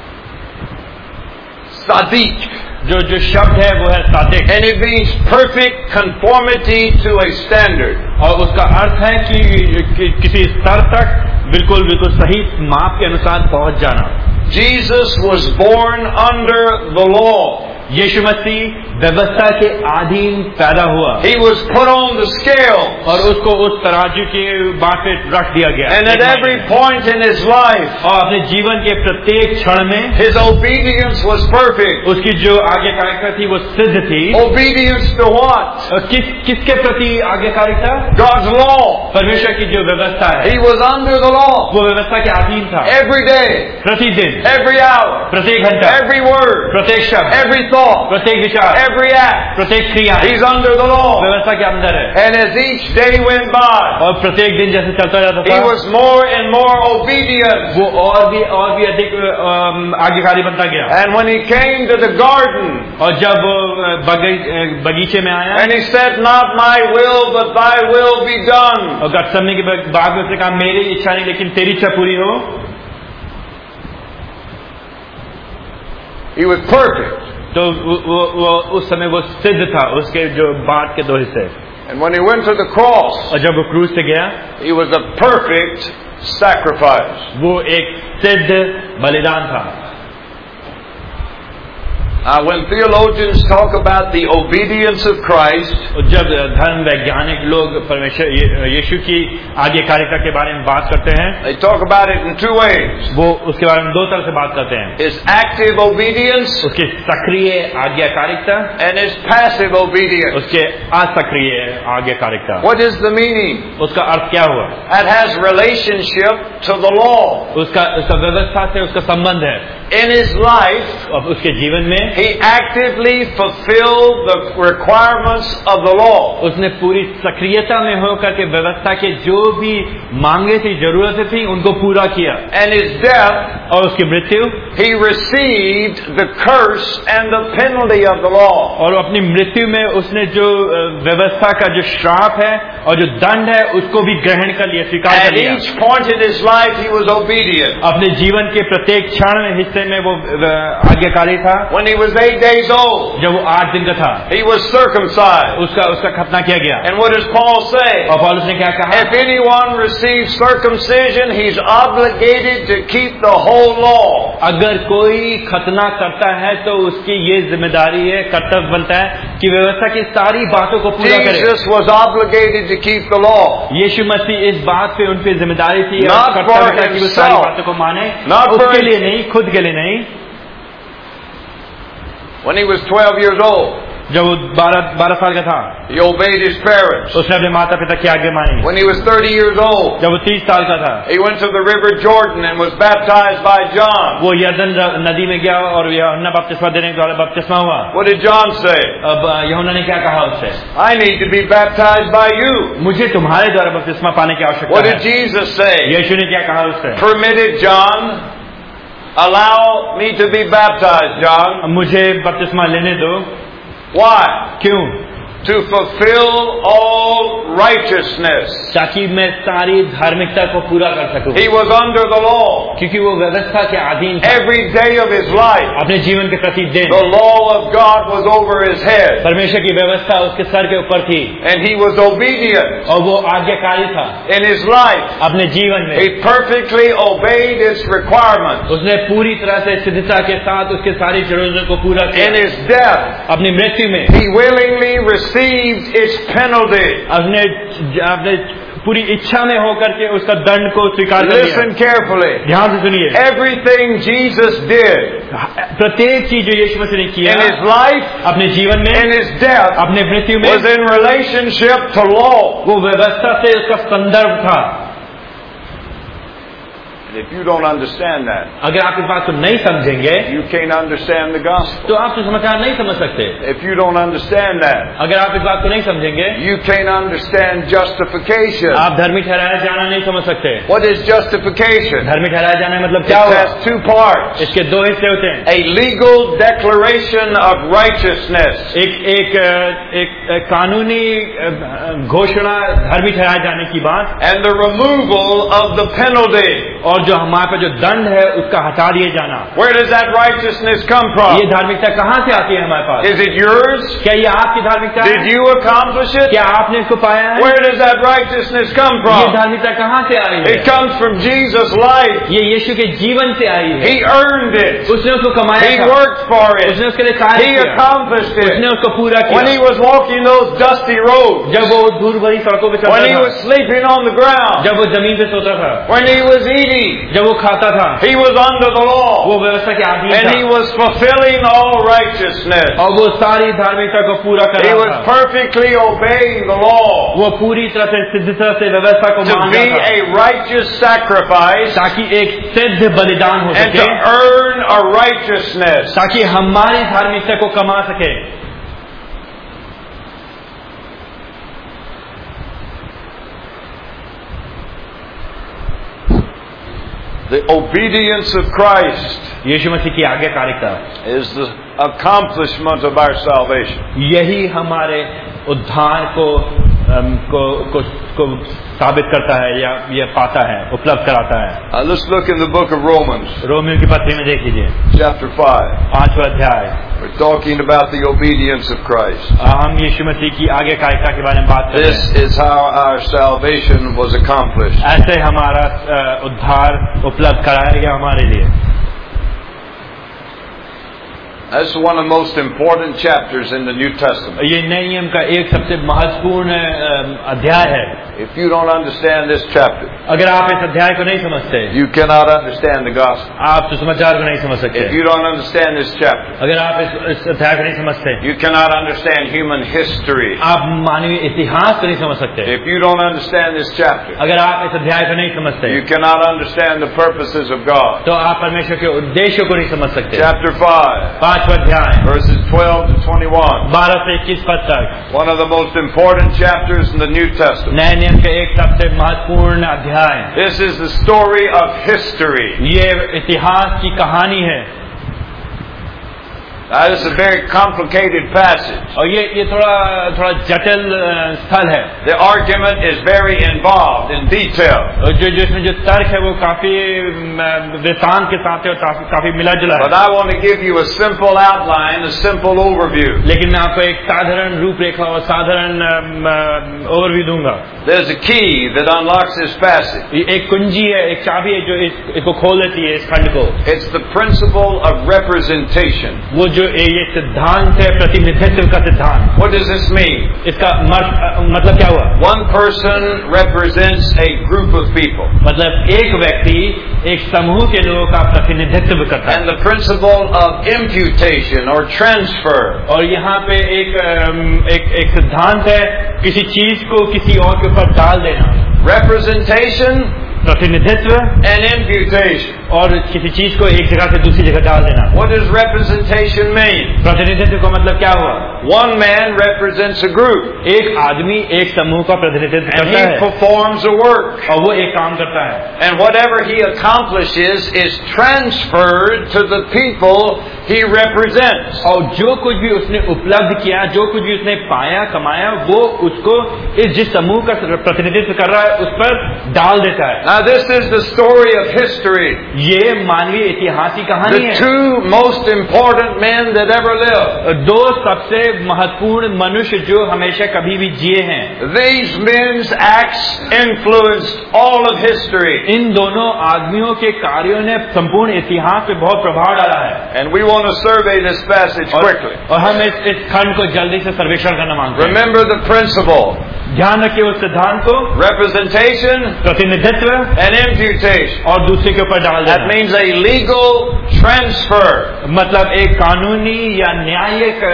sadiq, जो जो शब्द है वो है Sadiq, and it means perfect conformity to a standard. और उसका अर्थ है कि, कि किसी स्तर तक बिल्कुल बिल्कुल सही माप के अनुसार पहुंच जाना. Jesus was born under the law. यीशु मसीह व्यवस्था के अधीन पैदा हुआ. He was put on the scale, और उसको उस तराजू के बाट पे रख दिया गया. and at every point in his life, और अपने जीवन के प्रत्येक क्षण में his obedience was perfect. उसकी जो आज्ञाकारिता थी वो सिद्ध थी. Obedience to what? और किस किसके प्रति आज्ञाकारिता? God's law. परमेश्वर की जो व्यवस्था है He was under the law वो व्यवस्था के अधीन था. every day, प्रतिदिन, every hour, प्रत्येक घंटा, every word, प्रत्येक शब्द, every thought, प्रत्येक विचार, every act. प्रत्येक क्रिया He's under the law. व्यवस्था के अंदर है. And as each day went by, और प्रत्येक दिन जैसे चलता जाता he था was more and more obedient. वो और भी और भी अधिक अम, आज्ञाकारी बनता गया. And when he came to the garden, और जब वो बगी, बगीचे में आया and he said, "Not my will, but thy will be done." और गतसमने के बाद में उसने कहा मेरी इच्छा नहीं लेकिन तेरी इच्छा पूरी हो. He was perfect. तो वो, वो, वो उस समय वो सिद्ध था उसके जो बाट के दो हिस्से. And when he went to the cross, और जब वो क्रूज से गया he was a perfect sacrifice. वो एक सिद्ध बलिदान था. Uh, when theologians talk about the obedience of Christ, और जब धर्म वैज्ञानिक लोग परमेश्वर ये- यीशु की आज्ञाकारिता के बारे में बात करते हैं they talk about it in two ways. वो उसके बारे में दो तरह से बात करते हैं. His active obedience उसकी सक्रिय आज्ञाकारिता, and his passive obedience. उसके असक्रिय आज्ञाकारिता. What is the meaning? उसका अर्थ क्या हुआ? That has relationship to the law. उसका उसका व्यवस्था से उसका संबंध है. in his life, अब उसके जीवन में he actively fulfilled the requirements of the law. उसने पूरी सक्रियता में होकर के व्यवस्था के जो भी मांगे थी, जरूरतें थी, उनको पूरा किया. And his death, और उसकी मृत्यु, he received the curse and the penalty of the law. और अपनी मृत्यु में उसने जो व्यवस्था का जो श्राप है और जो दंड है उसको भी ग्रहण कर लिया, स्वीकार कर At लिया. each point in his life, he was obedient. अपने जीवन के प्रत्येक क्षण हिस्से में वो आज्ञाकारी था. When he was eight days old, जब वो आठ दिन का था, he was circumcised. उसका उसका खतना किया गया. And what does Paul say? और पौलुस ने क्या कहा? If anyone receives circumcision, he's obligated to keep the whole law. अगर कोई खतना करता है तो उसकी ये जिम्मेदारी है, कर्तव्य बनता है कि व्यवस्था की सारी बातों को पूरा करे. Jesus was obligated to keep the law. यीशु मसीह इस बात पे उन पे जिम्मेदारी थी, Not कर्तव्य for था कि वो himself. सारी बातों को माने. Not for उसके him. लिए नहीं, खुद के लिए नहीं. When he was twelve years old, जब वो बारह बारह साल का था, he obeyed his parents. उसने अपने माता पिता की आज्ञा मानी. When he was thirty years old, जब वो तीस साल का था, he went to the river Jordan and was baptized by John. वो यरदन नदी में गया और यूहन्ना बपतिस्मा देने के द्वारा बपतिस्मा हुआ. What did John say? अब यूहन्ना ने क्या कहा उससे? I need to be baptized by you. मुझे तुम्हारे द्वारा बपतिस्मा पाने की आवश्यकता What है. did Jesus say? यीशु ने क्या कहा उससे? Permitted John, allow me to be baptized, John. मुझे बपतिस्मा लेने दो. Why? क्यों? To fulfill all righteousness. ताकि मैं सारी धार्मिकता को पूरा कर सकूं. He was under the law. क्योंकि वो व्यवस्था के अधीन था. Every day of his life, अपने जीवन के प्रति दिन the law of God was over his head. परमेश्वर की व्यवस्था उसके सर के ऊपर थी And he was obedient और वो आज्ञाकारी था. in his life. अपने जीवन में He perfectly obeyed its requirements. उसने पूरी तरह से सिद्धता के साथ उसके सारी जरूरतों को पूरा किया. In his death, अपनी मृत्यु में he willingly received its penalty. अपने अपने पूरी इच्छा में होकर के उसका दंड को स्वीकार कर लिया. Listen carefully. ध्यान से सुनिए. Everything Jesus did प्रत्येक चीज जो यीशु मसीह ने किया in his life, अपने जीवन में, in his death, अपने मृत्यु में, was in relationship to law. वो व्यवस्था से उसका संदर्भ था. If you don't understand that, अगर आप इस बात को नहीं समझेंगे you can't understand the gospel. तो आप तो समाचार नहीं समझ सकते. If you don't understand that, अगर आप इस बात को नहीं समझेंगे you can't understand justification. आप धर्मी ठहराया जाना नहीं समझ सकते. What is justification? धर्मी ठहराया जाना मतलब It क्या हुआ? has two parts. इसके दो हिस्से होते हैं. A legal declaration of righteousness एक एक एक, एक कानूनी घोषणा धर्मी ठहराए जाने की बात, and the removal of the penalty. और जो हमारे पर जो दंड है उसका हटा दिए जाना. Where does that righteousness come ये from? धार्मिकता कहाँ से आती है हमारे पास? Is it yours? क्या ये आपकी धार्मिकता Did है? you accomplish it? क्या आपने इसको पाया है? Where does that righteousness come ये from? धार्मिकता कहाँ से आई है? It comes from Jesus' life. ये यीशु के जीवन से आई है. He earned it. उसने उसको कमाया He था. worked for उसने it. उसके लिए कार्य He किया. accomplished उसने it. उसको पूरा When he किया. was walking those dusty roads, जब वो धूल भरी सड़कों पे when चलता he था, was sleeping on the ground, जब वो जमीन पे सोता था, when he was eating, जब वो खाता था, he was under the law. वो व्यवस्था के अधीन And he था was fulfilling all righteousness. और वो सारी धार्मिकता को पूरा कर He रहा was था. perfectly obeying the law वो पूरी तरह से सिद्धता से व्यवस्था को to मान be रहा था a righteous sacrifice ताकि एक सिद्ध बलिदान हो and to सके, earn a righteousness. ताकि हमारी धार्मिकता को कमा सके. The obedience of Christ यीशु मसीह की आज्ञाकारिता is the accomplishment of our salvation. यही हमारे उद्धार को अम, को, को को साबित करता है या ये पाता है, उपलब्ध कराता है. Uh, let's look in the book of Romans, रोमियो की पत्री में देख लीजिए chapter five. पांचवा अध्याय. We're talking about the obedience of Christ. हम यीशु मसीह की आज्ञाकारिता के बारे में बात कर रहे This हैं. is how our salvation was accomplished. ऐसे हमारा अ, उद्धार उपलब्ध कराया गया हमारे लिए. That's one of the most important chapters in the New Testament. ये नए नियम का एक सबसे महत्वपूर्ण अध्याय है. If you don't understand this chapter, अगर आप इस अध्याय को नहीं समझते, you cannot understand the gospel. आप सुसमाचार को नहीं समझ सकते. If you don't understand this chapter, अगर आप इस, इस अध्याय को नहीं समझते, you cannot understand human history. आप मानवीय इतिहास को नहीं समझ सकते. If you don't understand this chapter, अगर आप इस अध्याय को नहीं समझते, you cannot understand the purposes of God. तो आप परमेश्वर के उद्देश्यों को नहीं समझ सकते. Chapter five, पांचवा अध्याय, verses twelve to twenty-one. बारह से इक्कीस पद तक. One of the most important chapters in the New Testament. नए नियम का एक सबसे महत्वपूर्ण अध्याय. This is the story of history. ये इतिहास की कहानी है. Now, this is a very complicated passage. और ये ये थोड़ा थोड़ा जटिल स्थल है. The argument is very involved in detail. और जो जो इसमें जो तर्क है वो काफी वृत्तांत के साथ है और काफी काफी मिला जुला है. But I want to give you a simple outline, a simple overview. लेकिन मैं आपको एक साधारण रूपरेखा और साधारण ओवरव्यू दूंगा. There's a key that unlocks this passage. एक कुंजी है, एक चाबी है जो इस, इसको खोल देती है इस खंड को. It's the principle of representation. वो जो ये सिद्धांत है प्रतिनिधित्व का सिद्धांत. What does this mean? इसका मतलब क्या हुआ? One person represents a group of people. मतलब एक व्यक्ति एक समूह के लोगों का प्रतिनिधित्व करता है. And the principle of imputation or transfer. और यहाँ पे एक एक एक सिद्धांत है किसी चीज को किसी और के ऊपर डाल देना. Representation, प्रतिनिधित्व, and imputation. और किसी चीज को एक जगह से दूसरी जगह डाल देना. What does representation mean? प्रतिनिधित्व का मतलब क्या हुआ? One man represents a group. एक आदमी एक समूह का प्रतिनिधित्व And करता he है performs a work. और वो एक काम करता है. And whatever he accomplishes is transferred to the people he represents. और जो कुछ भी उसने उपलब्ध किया, जो कुछ भी उसने पाया कमाया, वो उसको इस जिस समूह का प्रतिनिधित्व कर रहा है उस पर डाल देता है. Now this is the story of history. ये मानवीय इतिहास की कहानी The है. two most important men that ever lived. दो सबसे महत्वपूर्ण मनुष्य जो हमेशा कभी भी जिए हैं. These men's acts influenced all of history. इन दोनों आदमियों के कार्यों ने संपूर्ण इतिहास पे बहुत प्रभाव डाला है. And we want to survey this passage और, quickly. और हम इस, इस खंड को जल्दी से सर्वेक्षण करना मांगते हैं. Remember the principle. ध्यान रखिए उस सिद्धांत को. Representation प्रतिनिधित्व and imputation. और दूसरे के ऊपर डाल That देना. means a legal transfer. मतलब एक कानूनी या न्यायिक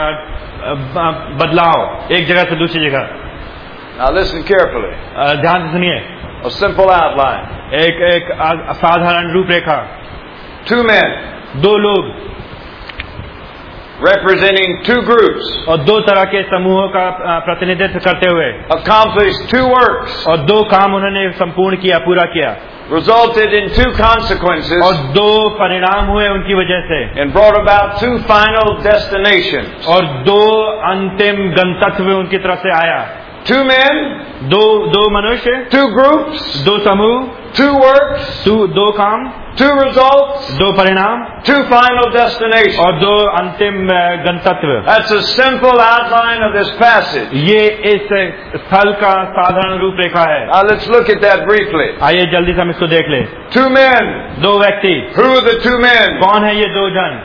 बदलाव एक जगह से दूसरी जगह. Now listen carefully. ध्यान से सुनिए. A simple outline. एक एक साधारण रूपरेखा. Two men दो लोग representing two groups और दो तरह के समूहों का प्रतिनिधित्व करते हुए accomplished two works. और दो काम उन्होंने संपूर्ण किया, पूरा किया. Resulted in two consequences. और दो परिणाम हुए उनकी वजह से. And brought about two final destinations. और दो अंतिम गंतव्य उनकी तरफ से आया. Two men, दो दो मनुष्य, two groups, दो समूह, two works, दो दो काम, two results, दो परिणाम, two final destinations. और दो अंतिम गंतव्य. That's a simple outline of this passage. ये इस स्थल का साधारण रूपरेखा है. Now let's look at that briefly. आइए जल्दी से हम इसको देख ले. Two men. दो व्यक्ति. Who are the two men? कौन है ये दो जन?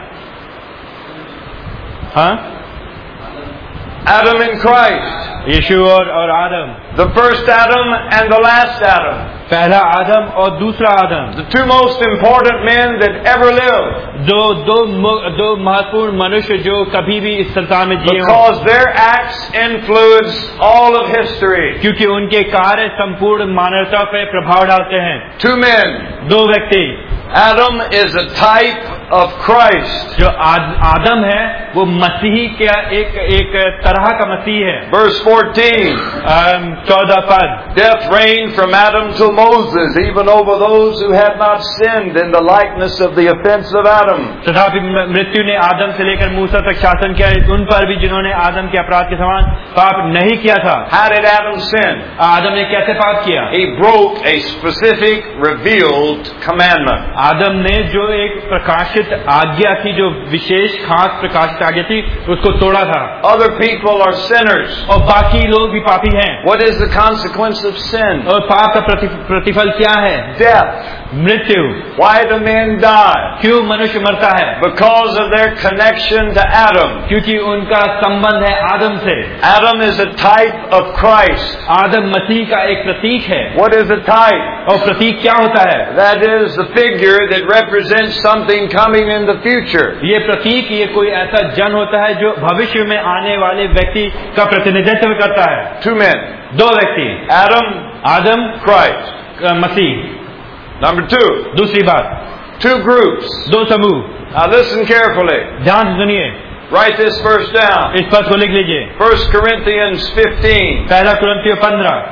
हाँ? Adam and Christ. यीशु और और आदम. The first Adam and the last Adam. पहला आदम और दूसरा आदम. The two most important men that ever lived. दो दो दो महत्वपूर्ण मनुष्य जो कभी भी इस संसार में जिए हों. Because their acts influence all of history. क्योंकि उनके कार्य संपूर्ण मानवता पे प्रभाव डालते हैं. Two men. दो व्यक्ति. Adam is a type of Christ. जो आद, आदम है वो मसीही का एक एक तरह का मसीह है. Verse fourteen. चौदह पद. Death reigned from Adam till Moses, even over those who had not sinned in the likeness of the offense of Adam. तथापि मृत्यु ने आदम से लेकर मूसा तक शासन किया उन पर भी जिन्होंने आदम के अपराध के समान पाप नहीं किया था. How did Adam sin? आदम ने कैसे पाप किया? He broke a specific revealed commandment. आदम ने जो एक प्रकाश प्रकाशित आज्ञा थी, जो विशेष खास प्रकाशित आज्ञा थी, उसको तोड़ा था। Other people are sinners. और बाकी लोग भी पापी हैं। What is the consequence of sin? और पाप का प्रति, प्रतिफल क्या है? Death. मृत्यु। Why do men die? क्यों मनुष्य मरता है? Because of their connection to Adam. क्योंकि उनका संबंध है आदम से। Adam is a type of Christ. आदम मसीह का एक प्रतीक है। What is a type? और प्रतीक क्या होता है? That is the figure that represents something coming in the future. ये प्रतीक, ये कोई ऐसा जन होता है जो भविष्य में आने वाले व्यक्ति का प्रतिनिधित्व करता है। Two men. दो व्यक्ति, Adam, आदम, Christ. मसीह। Number two. दूसरी बात, Two groups. दो समूह। Now listen carefully. ध्यान से सुनिए, Write this verse down. इस पद को लिख लीजिए। First Corinthians fifteen. पहला कुरिन्थियों पंद्रह,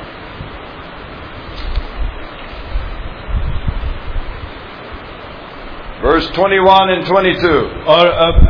Verse twenty-one and twenty-two. और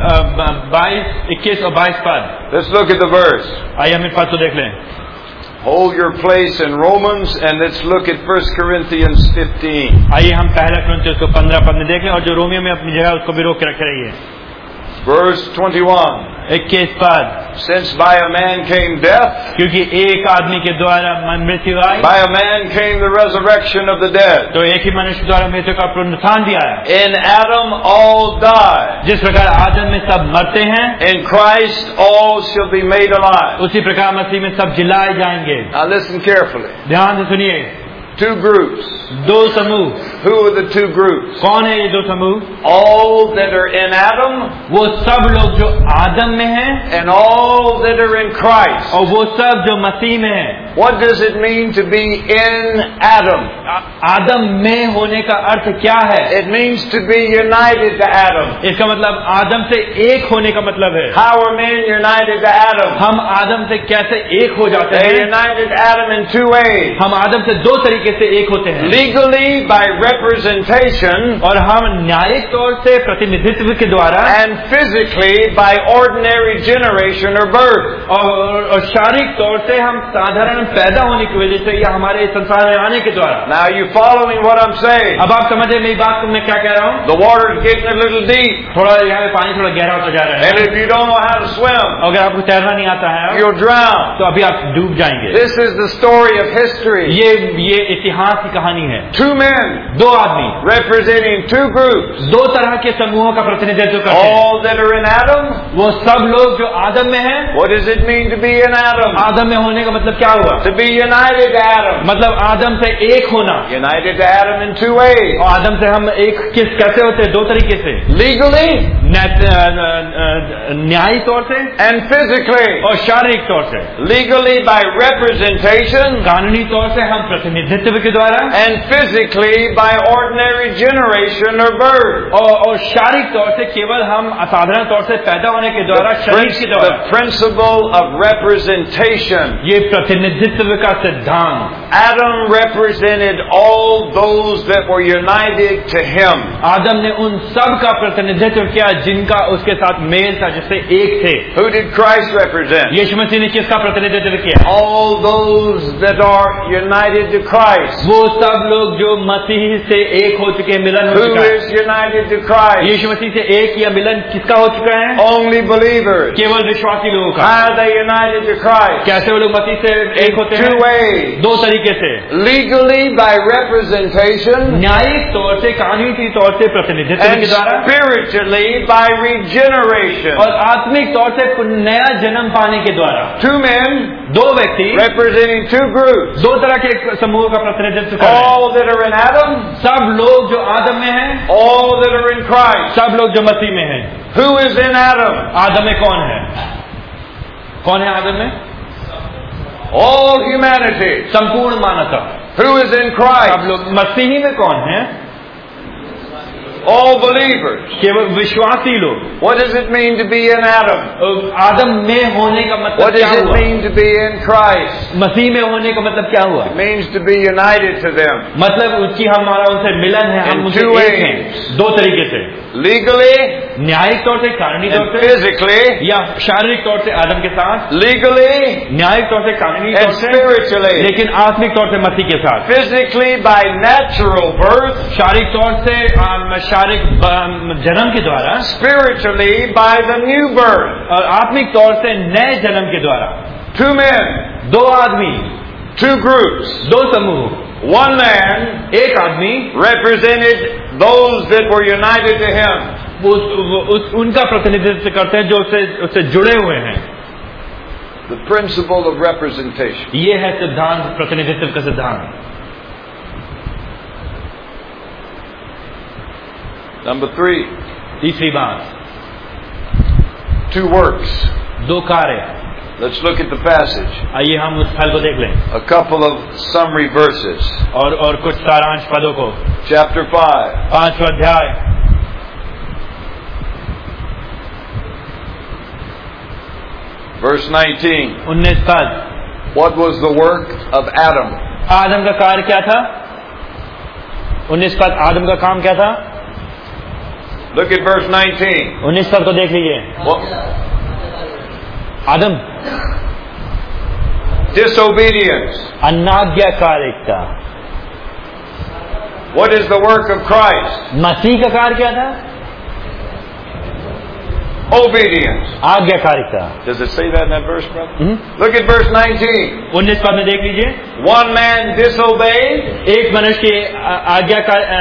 बाईस, इक्कीस और बाईस पद। Let's look at the verse. आइए हम इस पद को देख लें। Hold your place in Romans and let's look at First Corinthians fifteen. आइए हम पहला कुरिन्थियों को पंद्रह पद में देखें, और जो रोमियो में अपनी जगह उसको भी रोक के रखे रहिए। Verse twenty-one. इक्कीस पद, Since by a man came death, क्योंकि एक आदमी के द्वारा मृत्यु आई, by a man came the resurrection of the dead. तो एक ही मनुष्य द्वारा मृत्यु का पुनरुत्थान भी आया। In Adam all die. जिस प्रकार आदम में सब मरते हैं, In Christ all shall be made alive. उसी प्रकार मसीह में सब जिलाए जाएंगे। Now listen carefully. ध्यान से सुनिए, Two groups. दो समूह। Who are the two groups? कौन है ये दो समूह? All that are in Adam वो सब लोग जो आदम में हैं, and all that are in Christ. और वो सब जो मसीह में हैं। What does it mean to be in Adam? आदम में होने का अर्थ क्या है? It means to be united to Adam. इसका मतलब आदम से एक होने का मतलब है। How are men united to Adam? हम आदम से कैसे एक हो जाते They हैं? united Adam in two ways. हम आदम से दो तरीके से एक होते हैं। Legally by representation और हम न्यायिक तौर से प्रतिनिधित्व के द्वारा, and physically by ordinary generation or birth. और, और शारीरिक तौर से हम साधारण पैदा होने की वजह से या हमारे इस संसार में आने के द्वारा। Now you following what I'm saying? अब आप समझे मेरी बात को मैं क्या कह रहा हूँ? The water's getting a little deep. थोड़ा यहाँ पे पानी थोड़ा गहरा होता जा रहा है। And if you don't know how to swim, अगर आपको तैरना नहीं आता है you'll drown. तो अभी आप डूब जाएंगे। This is the story of history. ये ये इतिहास की कहानी है। Two men दो आदमी representing two groups. दो तरह के समूहों का प्रतिनिधित्व करते हैं। All that are in Adam. वो सब लोग जो आदम में हैं। What does it mean to be in Adam? आदम में होने का मतलब क्या हुआ? To be united to Adam. मतलब आदम से एक होना। United to Adam in two ways. और आदम से हम एक किस कैसे होते हैं? दो तरीके से। Legally न्यायी तौर से and physically. और शारीरिक तौर से। Legally by representation कानूनी तौर से हम प्रतिनिधित्व के द्वारा, and physically by ordinary generation or birth. और, और शारीरिक तौर से केवल हम असाधारण तौर से पैदा होने के द्वारा, शरीर के द्वारा। The principle of representation. ये प्रतिनिधित्व का सिद्धांत। Adam represented all those that were united to him. आदम ने उन सब का प्रतिनिधित्व किया जिनका उसके साथ मेल था, जिससे एक थे। Who did Christ represent? यीशु मसीह ने किसका प्रतिनिधित्व किया? All those that are united to Christ. वो सब लोग जो मसीह से एक हो चुके हैं, मिलन हो Who चुका है। is united to Christ? यीशु मसीह से एक या मिलन किसका हो चुका है? Only believers. केवल विश्वासी लोगों का। How are they united to Christ? कैसे वो लोग मसीह से एक होते Two हैं? ways. दो तरीके से। Legally by representation न्यायिक तौर से, कानूनी तौर से प्रतिनिधित्व and के द्वारा, spiritually by regeneration. और आत्मिक तौर से नया जन्म पाने के द्वारा। Two men दो व्यक्ति representing two groups. दो तरह के समूह का प्रतिनिधित्व कर रहे हैं। All that are in Adam, सब लोग जो आदम में हैं, all that are in Christ. सब लोग जो मसीह में हैं। Who is in Adam? आदम में कौन है? कौन है आदम में? All humanity. संपूर्ण मानवता। Who is in सब Christ? लोग। मसीही में कौन है? All believers. केवल विश्वासी लोग। What does it mean to be in Adam? आदम में होने का मतलब What क्या does it हुआ? mean to be in Christ? मसीह में होने का मतलब क्या हुआ? It means to be united to them. मतलब उसकी हमारा उनसे मिलन है, हम In उनसे two एक हैं। ways. दो तरीके से। legally, न्यायिक तौर से, कानूनी तौर and से, physically, या शारीरिक तौर से आदम के साथ, legally, न्यायिक तौर से, कानूनी and तौर से, spiritually. लेकिन आत्मिक तौर से मसीह के साथ। Physically by natural birth, शारीरिक तौर से आम, शारीरिक आम, जन्म के द्वारा, spiritually by the new birth. और आत्मिक तौर से नए जन्म के द्वारा। Two men, दो आदमी, two groups. दो समूह, One man एक आदमी represented those that were united to him. उस, उस उनका प्रतिनिधित्व करते हैं जो उससे उससे जुड़े हुए हैं। The principle of representation. ये है सिद्धांत, प्रतिनिधित्व का सिद्धांत। Number three, तीसरी बात, two works. दो कार्य। Let's look at the passage. आइए हम उस फल को देख लें A couple of summary verses. और और कुछ सारांश पदों को। Chapter five. पांचवा अध्याय, Verse nineteen. उन्नीस पद। What was the work of Adam? आदम का कार्य क्या था? उन्नीस पद, आदम का काम क्या था? Look at verse nineteen. उन्नीस पद को देख लीजिए। What? Adam Disobedience. अनाज्ञाकारिता। What is the work of Christ? मसीह का कार्य क्या था? Obedience. आज्ञाकारिता। Does it say that in that verse, brother? Hmm? Look at verse nineteen. उन्नीस पद में देख लीजिए। One man disobeyed. एक मनुष्य के आज्ञा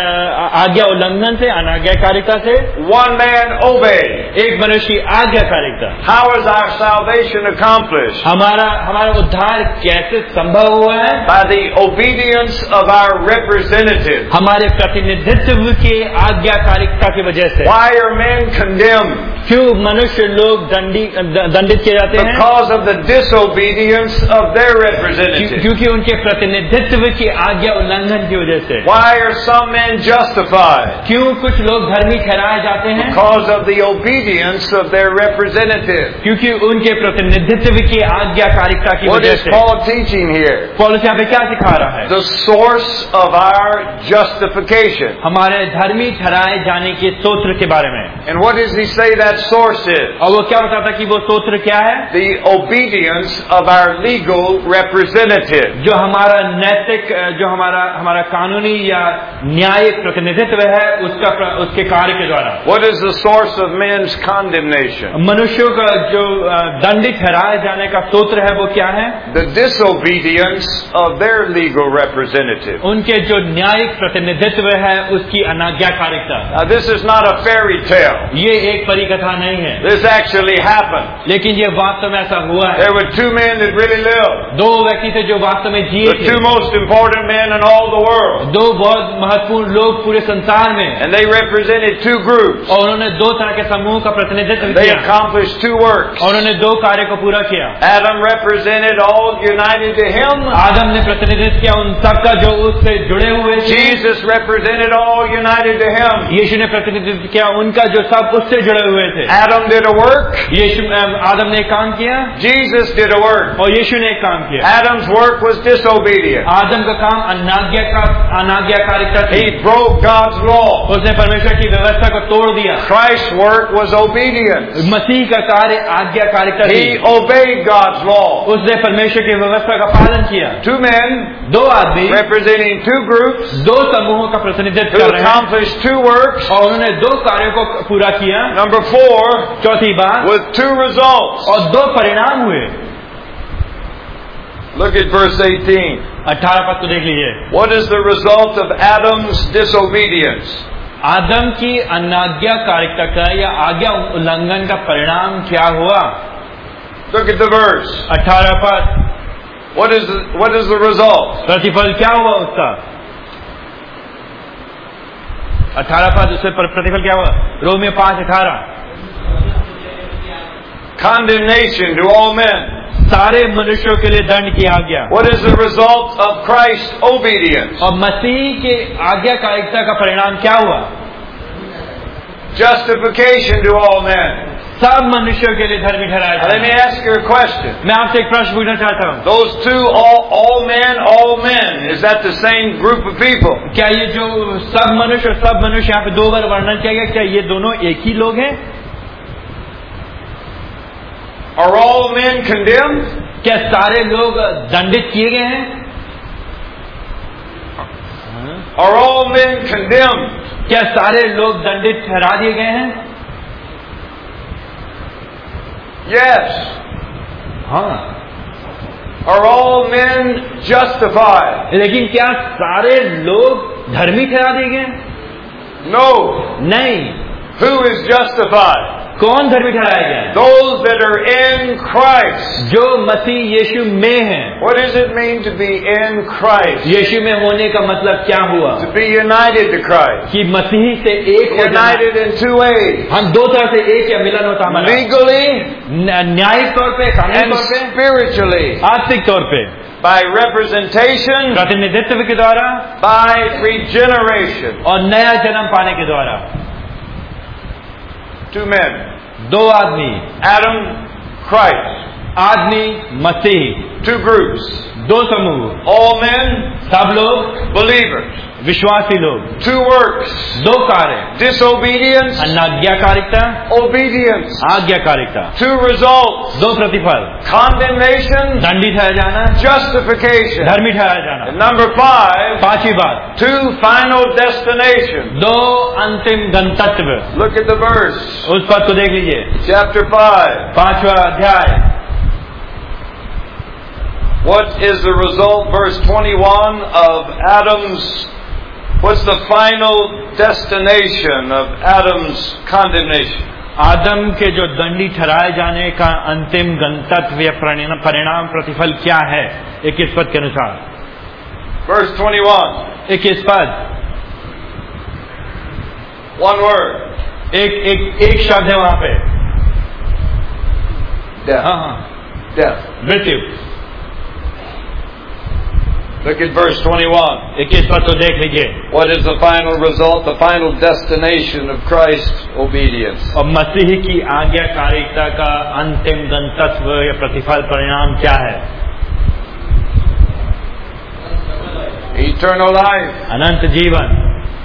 आज्ञा उल्लंघन से, अनाज्ञाकारिता से, One man obeyed. एक मनुष्य की आज्ञाकारिता। How is our salvation accomplished? हमारा हमारा उद्धार कैसे संभव हुआ है? By the obedience of our representative. हमारे प्रतिनिधित्व की आज्ञाकारिता की वजह से। Why are men condemned? क्यों मनुष्य लोग दंडी दंडित किए जाते हैं? Because of the disobedience of their representative. क्योंकि उनके प्रतिनिधित्व की आज्ञा उल्लंघन की वजह से। Why are some men justified? क्यों कुछ लोग धर्मी ठहराए जाते हैं? Because of the obedience of their representative. क्योंकि उनके प्रतिनिधित्व की आज्ञाकारिता की What वजह is से। Paul teaching here? पौलुस यहाँ पे क्या सिखा रहा है? The source of our justification. हमारे धर्मी ठहराए जाने के स्तोत्र के बारे में। And what does he say that source is? और वो क्या बताता कि वो स्तोत्र क्या है? The obedience of our legal representative. जो हमारा नैतिक, जो हमारा हमारा कानूनी या न्यायिक प्रतिनिधित्व है, उसका उसके कार्य के द्वारा। What is the source of men's condemnation? मनुष्यों का जो दंडित ठहराए जाने का स्तोत्र है वो क्या है? The disobedience of their legal representative. उनके जो न्यायिक प्रतिनिधित्व है उसकी अनाज्ञाकारिता। Now this is not a fairy tale. ये एक परी कथा नहीं है, This actually happened. लेकिन ये वास्तव में ऐसा हुआ है। There were two men that really lived. दो व्यक्ति थे जो वास्तव में जिए The थे, two most important men in all the world. दो बहुत महत्वपूर्ण लोग पूरे संसार में, And they represented two groups. और उन्होंने दो तरह के समूह का प्रतिनिधित्व They किया accomplished two works. और उन्होंने दो कार्य को पूरा किया। Adam represented all united to him. आदम ने प्रतिनिधित्व किया उन सबका जो उससे जुड़े हुए थे। Jesus represented all united to him. यीशु ने प्रतिनिधित्व किया उनका जो सब उससे जुड़े हुए थे। Adam did a work. यीशु आदम ने एक काम किया Jesus did a work. और यीशु ने एक काम किया। Adam's work was disobedience. आदम का काम अनाज्ञा का अनाज्ञाकारिता थी। He broke God's law. उसने परमेश्वर की व्यवस्था को तोड़ दिया। Christ's work was obedience. मसीह का कार्य आज्ञाकारिता थी। He obeyed God's law. उसने परमेश्वर की व्यवस्था का पालन किया। Two men दो आदमी representing two groups दो समूहों का प्रतिनिधित्व who कर रहे हैं accomplished two works. और उन्होंने दो कार्यों को पूरा किया। Number four, चौथी बात, with two results. और दो परिणाम हुए। Look at verse eighteen. अठारह पद को देख लीजिए। What is the result of Adam's disobedience? आदम की अनाज्ञाकारिता का या आज्ञा उल्लंघन का परिणाम क्या हुआ? Look at the verse. अठारह पद, What is the, what is the result? प्रतिफल क्या हुआ उसका? अठारह पद, उससे प्रतिफल क्या हुआ? रोमियो पांच अठारह, Condemnation to all men. सारे मनुष्यों के लिए दंड की आज्ञा। What is the result of Christ's obedience? और मसीह के आज्ञाकारिता का परिणाम क्या हुआ? Justification to all men. सब मनुष्यों के लिए धर्मी ठहराया Now, let me जाना। ask you a question. मैं आपसे एक प्रश्न पूछना चाहता हूँ, Those two, all, all men, all men, is that the same group of people? क्या ये जो सब मनुष्य और सब मनुष्य यहाँ पे दो बार वर्णन किया गया, क्या ये दोनों एक ही लोग हैं? Are all men condemned? क्या सारे लोग दंडित किए गए हैं? Are all men condemned? क्या सारे लोग दंडित ठहरा दिए गए हैं? Yes. हाँ। Are all men justified? लेकिन क्या सारे लोग धर्मी ठहरा दिए गए? No. नहीं। Who is justified? कौन धर्मी ठहराया गया? Those that are in Christ. जो मसीह यीशु में हैं। What does it mean to be in Christ? यीशु में होने का मतलब क्या हुआ? To be united to Christ. कि मसीह से एक हो जाना। United in two ways. हम दो तरह से एक या मिलन होता हमारा। Legally न- न्यायिक तौर पे, कानूनी and तौर पे, spiritually. आर्थिक तौर पे, By representation, प्रतिनिधित्व के द्वारा by regeneration. और नया जन्म पाने के द्वारा। Two men. दो आदमी, Adam, Christ. आदमी मसीह, Two groups. दो समूह, All men, सब लोग believers. विश्वासी लोग, Two works. दो कार्य, Disobedience, अनाज्ञाकारिकता, obedience. आज्ञाकारिता, Two results. दो प्रतिफल, Condemnation, दंडी ठहराया जाना, justification. धर्मी ठहराया जाना। And number five, पांचवी बात, two final destinations. दो अंतिम गंतव्य। Look at the verse. उस पद को देख लीजिए, Chapter five. पांचवा अध्याय। What is the result, verse twenty-one, of Adam's, what's the final destination of Adam's condemnation? आदम के जो दंडी ठहराए जाने का अंतिम गंतव्य या परिणाम परिणाम प्रतिफल क्या है? इक्कीस पद के अनुसार। Verse twenty-one. इक्कीस पद, One word. एक एक एक शब्द है वहां पे। Death. हाँ हाँ, Death. मृत्यु। Look at verse twenty-one. इक्कीस पद को देख लीजिए। What is the final result, the final destination of Christ's obedience? और मसीह की आज्ञाकारिता का अंतिम गंतव्य या प्रतिफल परिणाम क्या है? Eternal life. अनंत जीवन।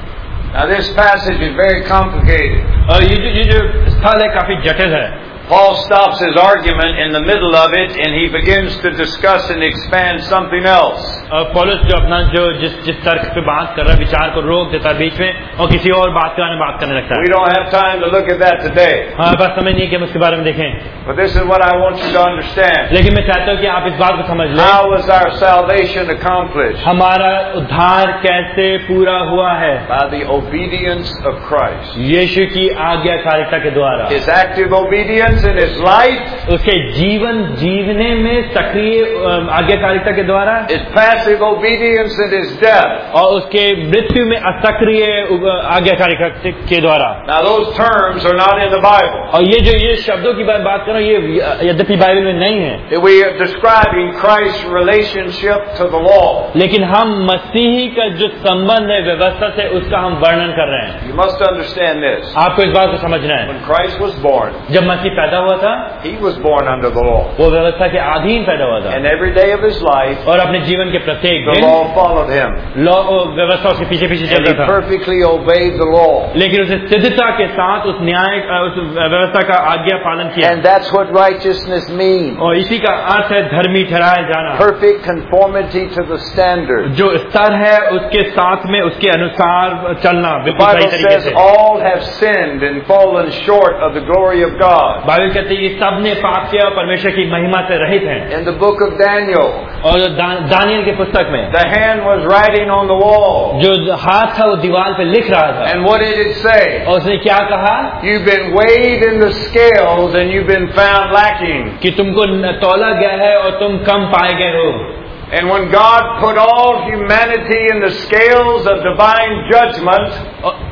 Now this passage is very complicated. और ये जो ये जो स्थल है काफी जटिल है। Paul stops his argument in the middle of it and he begins to discuss and expand something else. और पौलुस जो अपना जो जिस जिस तर्क पे बात कर रहा है, विचार को रोक देता है बीच में और किसी और बात के बारे में बात करने लगता We है। don't have time to look at that today. हमारे पास समय नहीं है कि हम उसके बारे में देखें, But this is what I want you to understand. लेकिन मैं चाहता हूँ कि आप इस बात को समझ लें। How was our salvation accomplished? हमारा उद्धार कैसे पूरा हुआ है? By the obedience of Christ. यीशु की आज्ञाकारिता के द्वारा, His active obedience in his life, उसके जीवन जीवने में सक्रिय आज्ञाकारिता के द्वारा, his passive obedience in his death. और उसके मृत्यु में असक्रिय आज्ञाकारिता के द्वारा। Now those terms are not in the Bible. और ये जो ये शब्दों की बात बात कर रहा हूं, ये यद्यपि बाइबल में नहीं है, We are describing Christ's relationship to the law. लेकिन हम मसीही का जो संबंध है व्यवस्था से, उसका हम वर्णन कर रहे हैं। You must understand this. आपको इस बात को समझना है। When Christ was born, जब मसीह पैदा हुआ था, he was born under the law. वो व्यवस्था के अधीन पैदा हुआ था, And every day of his life, और अपने जीवन के प्रत्येक the दिन law followed him. लॉ व्यवस्था उसके पीछे पीछे And चलता he था, perfectly obeyed the law. लेकिन उसे सिद्धता के साथ उस न्याय उस व्यवस्था का आज्ञा पालन किया। And that's what righteousness means. और इसी का अर्थ है धर्मी ठहराया जाना। Perfect conformity to the standard. जो स्तर है उसके साथ में उसके अनुसार चलना The बिल्कुल सही Bible तरीके says से। all have sinned and fallen short of the glory of God. Bible कहती है कि सब ने पाप किया और परमेश्वर की महिमा से रहित हैं। In the book of Daniel, और दा, दानियल के पुस्तक में the hand was writing on the wall. जो हाथ था वो दीवार पे लिख रहा था, And what did it say? और उसने क्या कहा You've been weighed in the scales and you've been found lacking. कि तुमको तौला गया है और तुम कम पाए गए हो। And when God put all humanity in the scales of divine judgment, और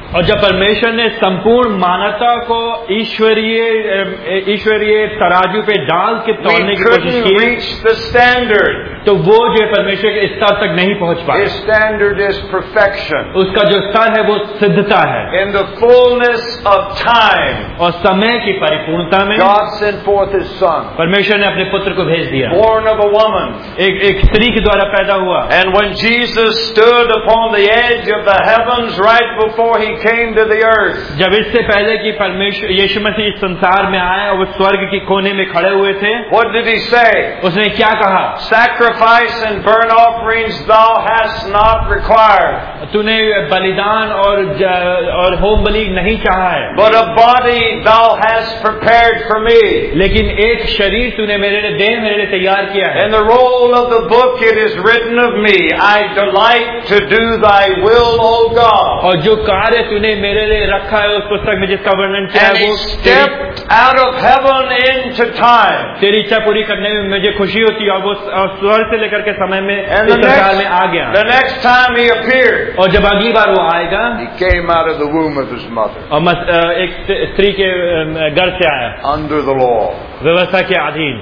और जब परमेश्वर ने संपूर्ण मानवता को ईश्वरीय ईश्वरीय तराजू पे डाल के we तौलने की कोशिश couldn't की, reach the standard. तो वो जो है परमेश्वर के स्तर तक नहीं पहुंच पाए. His standard is perfection. उसका जो स्तर है वो सिद्धता है. In the fullness of time, और समय की परिपूर्णता में God sent forth His Son, परमेश्वर ने अपने पुत्र को भेज दिया, born of a woman. एक एक स्त्री के द्वारा पैदा हुआ. And when Jesus stood upon the edge of the heavens right before He came to the earth, जब इससे पहले कि परमेश्वर यीशु मसीह इस संसार में आए और वो स्वर्ग के कोने में खड़े हुए थे, what did He say? उसने क्या कहा? Sacrifice and burnt offerings thou hast not required, तूने बलिदान और और होम बलि नहीं चाहा है, but a body thou hast prepared for me. लेकिन एक शरीर तूने मेरे लिए देह मेरे लिए तैयार किया है. In the roll of the book it is written of me, I delight to do thy will, O God. और जो कार्य तूने मेरे लिए रखा है उस पुस्तक में जिसका वर्णन किया And है He वो stepped out of heaven into time. तेरी इच्छा पूरी करने में मुझे खुशी होती है, और वो स्वर्ग से लेकर के समय में And इस the संसार next, में आ गया. the next time He appeared, और जब अगली बार वो आएगा, He came out of the womb of His mother, और मस, एक स्त्री के घर से आया, under the law. व्यवस्था के अधीन.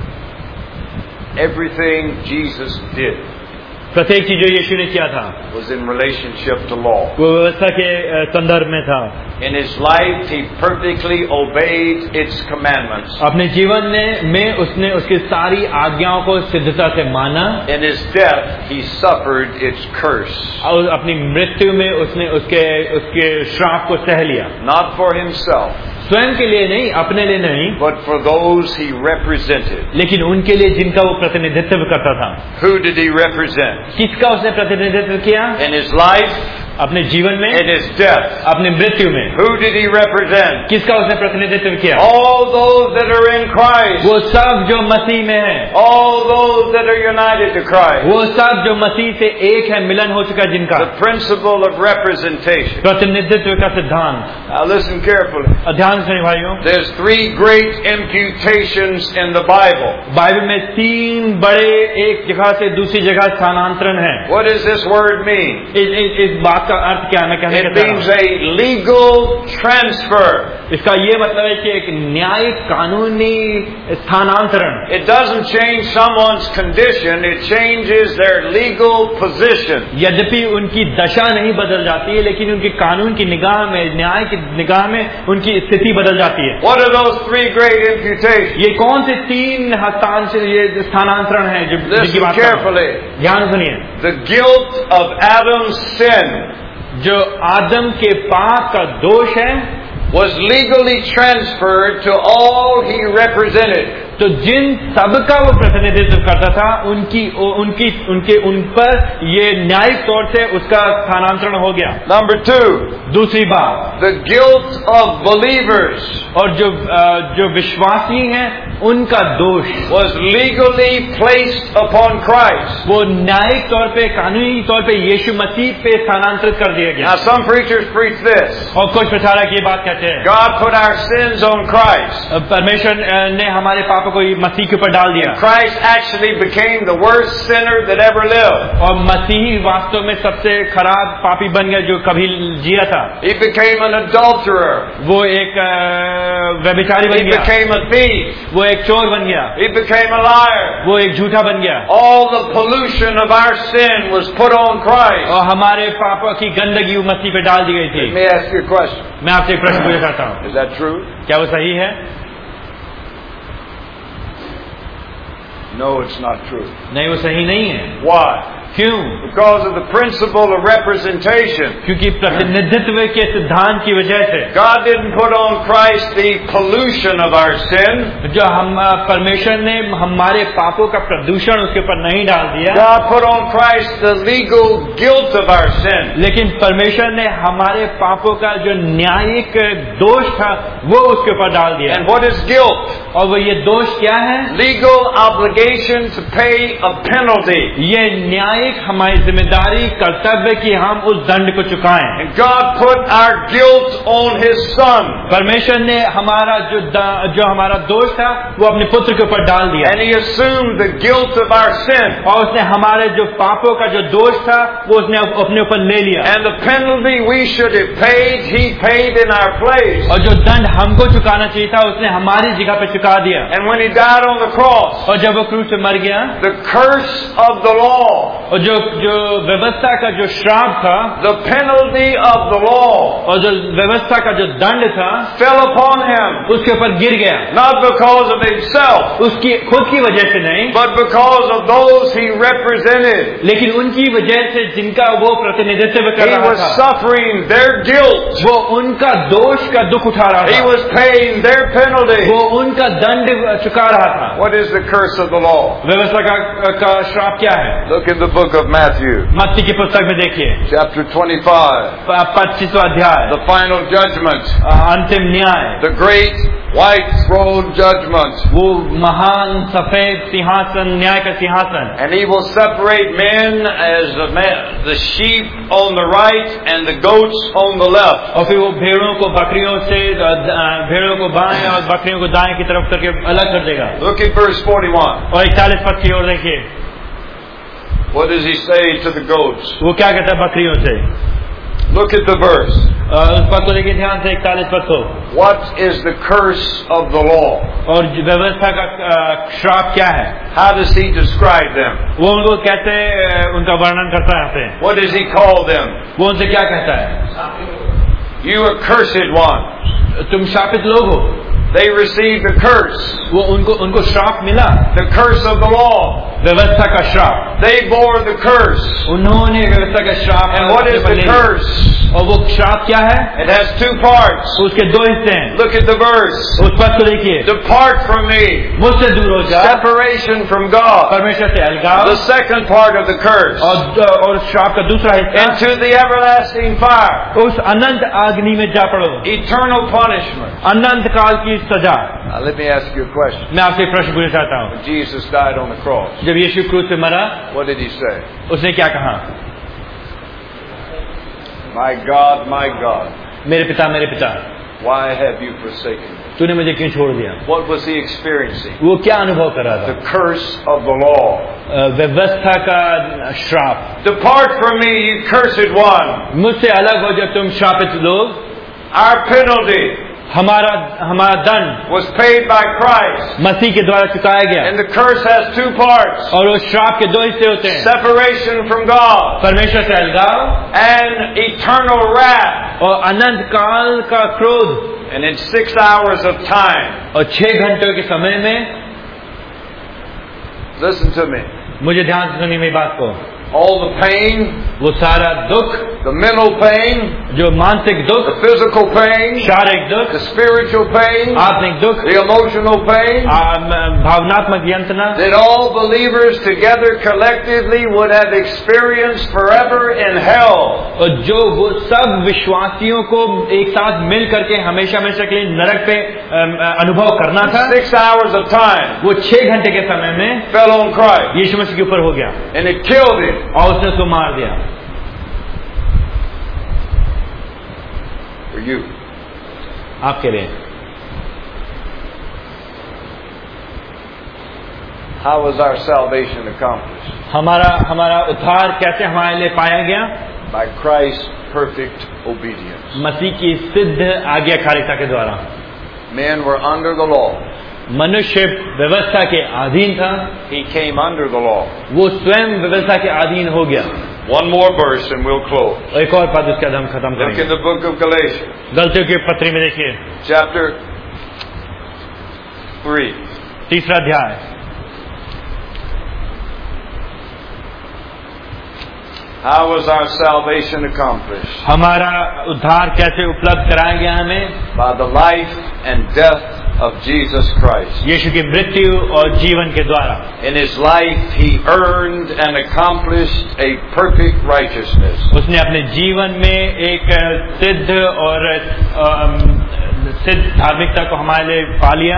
Everything Jesus did प्रत्येक चीज जो यीशु ने किया था was in relationship to law. वो व्यवस्था के संदर्भ में था. In His life, He perfectly obeyed its commandments. अपने जीवन में, में उसने उसकी सारी आज्ञाओं को सिद्धता से माना. In His death, He suffered its curse. और अपनी मृत्यु में उसने उसके उसके श्राप को सह लिया. Not for Himself, स्वयं के लिए नहीं, अपने लिए नहीं, but for those He represented. लेकिन उनके लिए जिनका वो प्रतिनिधित्व करता था. Who did He represent? किसका उसने प्रतिनिधित्व किया? In His life, अपने जीवन में, in His death. अपने मृत्यु में. Who did He represent? किसका उसने प्रतिनिधित्व किया? All those that are in Christ. वो सब जो मसीह में है. All those that are united to Christ. वो सब जो मसीह से एक है, मिलन हो चुका जिनका. The principle of representation. प्रतिनिधित्व का सिद्धांत. Now listen carefully. ध्यान से भाइयों, There's three great imputations in the Bible. Bible में तीन बड़े एक जगह से दूसरी जगह स्थानांतरण है. What does this word mean? इस, इस, इस बात का अर्थ क्या है? मैं कहने It का चाह means रहा हूं. a legal transfer. इसका ये मतलब है कि एक न्यायिक कानूनी स्थानांतरण. It doesn't change someone's condition, it changes their legal position. यद्यपि उनकी दशा नहीं बदल जाती है, लेकिन उनकी कानून की निगाह में, न्याय की निगाह में उनकी स्थिति बदल जाती है. What are those three great imputations? ये कौन से तीन हस्तांतर ये स्थानांतरण है जो जिनकी Listen बात कर रहा हूं? carefully. ध्यान सुनिए. The guilt of Adam's sin जो आदम के पाप का दोष है was legally transferred to all he represented. तो जिन सबका वो प्रतिनिधित्व करता था उनकी उनकी उनके उन पर ये न्यायिक तौर से उसका स्थानांतरण हो गया. Number two, दूसरी बात, the guilt of believers और जो जो विश्वासी हैं उनका दोष was legally placed upon Christ. वो न्यायिक तौर पे, कानूनी तौर पे यीशु मसीह पे स्थानांतरित कर दिया गया. Now some preachers preach this. और कुछ प्रचारक ये बात कहते हैं, God put our sins on Christ. परमेश्वर ने हमारे पापों को मसीह के ऊपर डाल दिया. Christ actually became the worst sinner that ever lived. और मसीह वास्तव में सबसे खराब पापी बन गया जो कभी जिया था. He became an adulterer. वो एक व्यभिचारी He बन गया. became a thief. वो एक चोर बन गया. He became a liar. वो एक झूठा बन गया. All the pollution of our sin was put on Christ. और हमारे पापों की गंदगी वो मसीह पे डाल दी गई थी. Let me ask you a question. मैं आपसे एक प्रश्न पूछना चाहता हूँ, Is that true? क्या वो सही है? No, it's not true. नहीं, वो सही नहीं है. Why? क्यों? Because of the principle of representation. क्योंकि प्रतिनिधित्व के सिद्धांत की वजह से God didn't put on Christ the pollution of our sin. जो हम परमेश्वर ने हमारे पापों का प्रदूषण उसके ऊपर नहीं डाल दिया, God put on Christ the legal guilt of our sin. लेकिन परमेश्वर ने हमारे पापों का जो न्यायिक दोष था वो उसके ऊपर डाल दिया. And what is guilt? और वो ये दोष क्या है? Legal obligation to pay a penalty. ये न्यायिक लायक, हमारी जिम्मेदारी, कर्तव्य कि हम उस दंड को चुकाएं। And God put our guilt on His Son. परमेश्वर ने हमारा जो जो हमारा दोष था वो अपने पुत्र के ऊपर डाल दिया। And He assumed the guilt of our sin. और उसने हमारे जो पापों का जो दोष था वो उसने अपने ऊपर ले लिया। And the penalty we should have paid, He paid in our place. और जो दंड हमको चुकाना चाहिए था उसने हमारी जगह पे चुका दिया। And when He died on the cross, और जब वो क्रूस पे मर गया, the curse of the law, और जो जो व्यवस्था का जो श्राप था, the penalty of the law, और जो व्यवस्था का जो दंड था, fell upon Him. उसके ऊपर गिर गया। Not because of Himself, उसकी खुद की वजह से नहीं, but because of those He represented. लेकिन उनकी वजह से जिनका वो प्रतिनिधित्व कर He रहा was था, suffering their guilt. वो उनका दोष का दुख उठा रहा He था, was paying their penalty. वो उनका दंड चुका रहा था। What is the curse of the law? व्यवस्था का, का श्राप क्या है? Look in the book of Matthew, मत्ती की पुस्तक में देखिए, chapter twenty-five, पच्चीसवां अध्याय, the final judgment, अंतिम न्याय, the great white throne judgment. वो महान सफेद सिंहासन, न्याय का सिंहासन। And He will separate men as the, man, the sheep on the right and the goats on the left. और फिर वो भेड़ों को बकरियों से, भेड़ों को बाएं और बकरियों को दाएं की तरफ करके अलग कर देगा। Look at verse forty-one. और इकतालीस पद की ओर देखिए, What does He say to the goats? वो क्या कहता है बकरियों से? Look at the verse. उस पद को देखिए ध्यान से, इकतालीस पद को। What is the curse of the law? और व्यवस्था का श्राप क्या है? How does He describe them? वो उनको कैसे उनका वर्णन करता है यहाँ पे? What does He call them? वो उनसे क्या कहता है? You accursed ones. तुम शापित लोग हो। They received the curse. वो उनको उनको श्राप मिला, The curse of the law. व्यवस्था का श्राप। They bore the curse. उन्होंने व्यवस्था का श्राप। And what is the curse? और वो श्राप क्या है? It has two parts. उसके दो हिस्से हैं। Look at the verse. उस पद को देखिए, Depart from me. मुझसे दूर हो जा। Separation from God. परमेश्वर से अलगाव। The second part of the curse. और और श्राप का दूसरा हिस्सा, Into the everlasting fire. उस अनंत अग्नि में जा पड़ो, Eternal punishment. अनंत काल की सजा। Now let me ask you a question. मैं आपसे एक प्रश्न पूछना चाहता हूँ। When Jesus died on the cross, जब यीशु क्रूस पे मरा, what did He say? उसने क्या कहा? My God, my God, मेरे पिता, मेरे पिता, why have you forsaken me? तूने मुझे क्यों छोड़ दिया? What was He experiencing? वो क्या अनुभव कर रहा था? The curse of the law. व्यवस्था का श्राप। Depart from me, you cursed one. मुझसे अलग हो जब तुम श्रापित लोग। Our penalty हमारा हमारा दंड was paid by Christ. मसीह के द्वारा चुकाया गया। And the curse has two parts. और उस श्राप के दो हिस्से होते हैं, Separation from God परमेश्वर से अलगाव and eternal wrath. और अनंत काल का क्रोध। And in six hours of time, और छह घंटों के समय में, listen to me, मुझे ध्यान से सुनिए मेरी बात को, all the pain, वो सारा दुख, the mental pain, जो मानसिक दुख, the physical pain, शारीरिक दुख, the spiritual pain, आत्मिक दुख, the emotional pain, भावनात्मक यंत्रणा, that all believers together collectively would have experienced forever in hell. और जो वो सब विश्वासियों को एक साथ मिल करके हमेशा हमेशा के लिए नरक पे अनुभव करना था, Six hours of time वो छह घंटे के समय में fell on Christ, यीशु मसीह के ऊपर हो गया and it killed Him. और उसने उसको मार दिया। For you. आपके लिए। How was our salvation accomplished? हमारा हमारा उद्धार कैसे हमारे लिए पाया गया? By Christ's perfect obedience. मसीह की सिद्ध आज्ञाकारिता के द्वारा। Men were under the law. मनुष्य व्यवस्था के अधीन था, He came under the law. वो स्वयं व्यवस्था के अधीन हो गया। One more verse and we'll close. एक और पद उसके बाद हम खत्म Look in करेंगे। the book of Galatians, गलतियों के पत्री में देखिए, chapter three. तीसरा अध्याय। How was our salvation accomplished? हमारा उद्धार कैसे उपलब्ध कराया गया हमें? By the life and death of Jesus Christ. यीशु की मृत्यु और जीवन के द्वारा। In His life, He earned and accomplished a perfect righteousness. उसने अपने जीवन में एक सिद्ध और सिद्ध धार्मिकता को हमारे लिए पा लिया।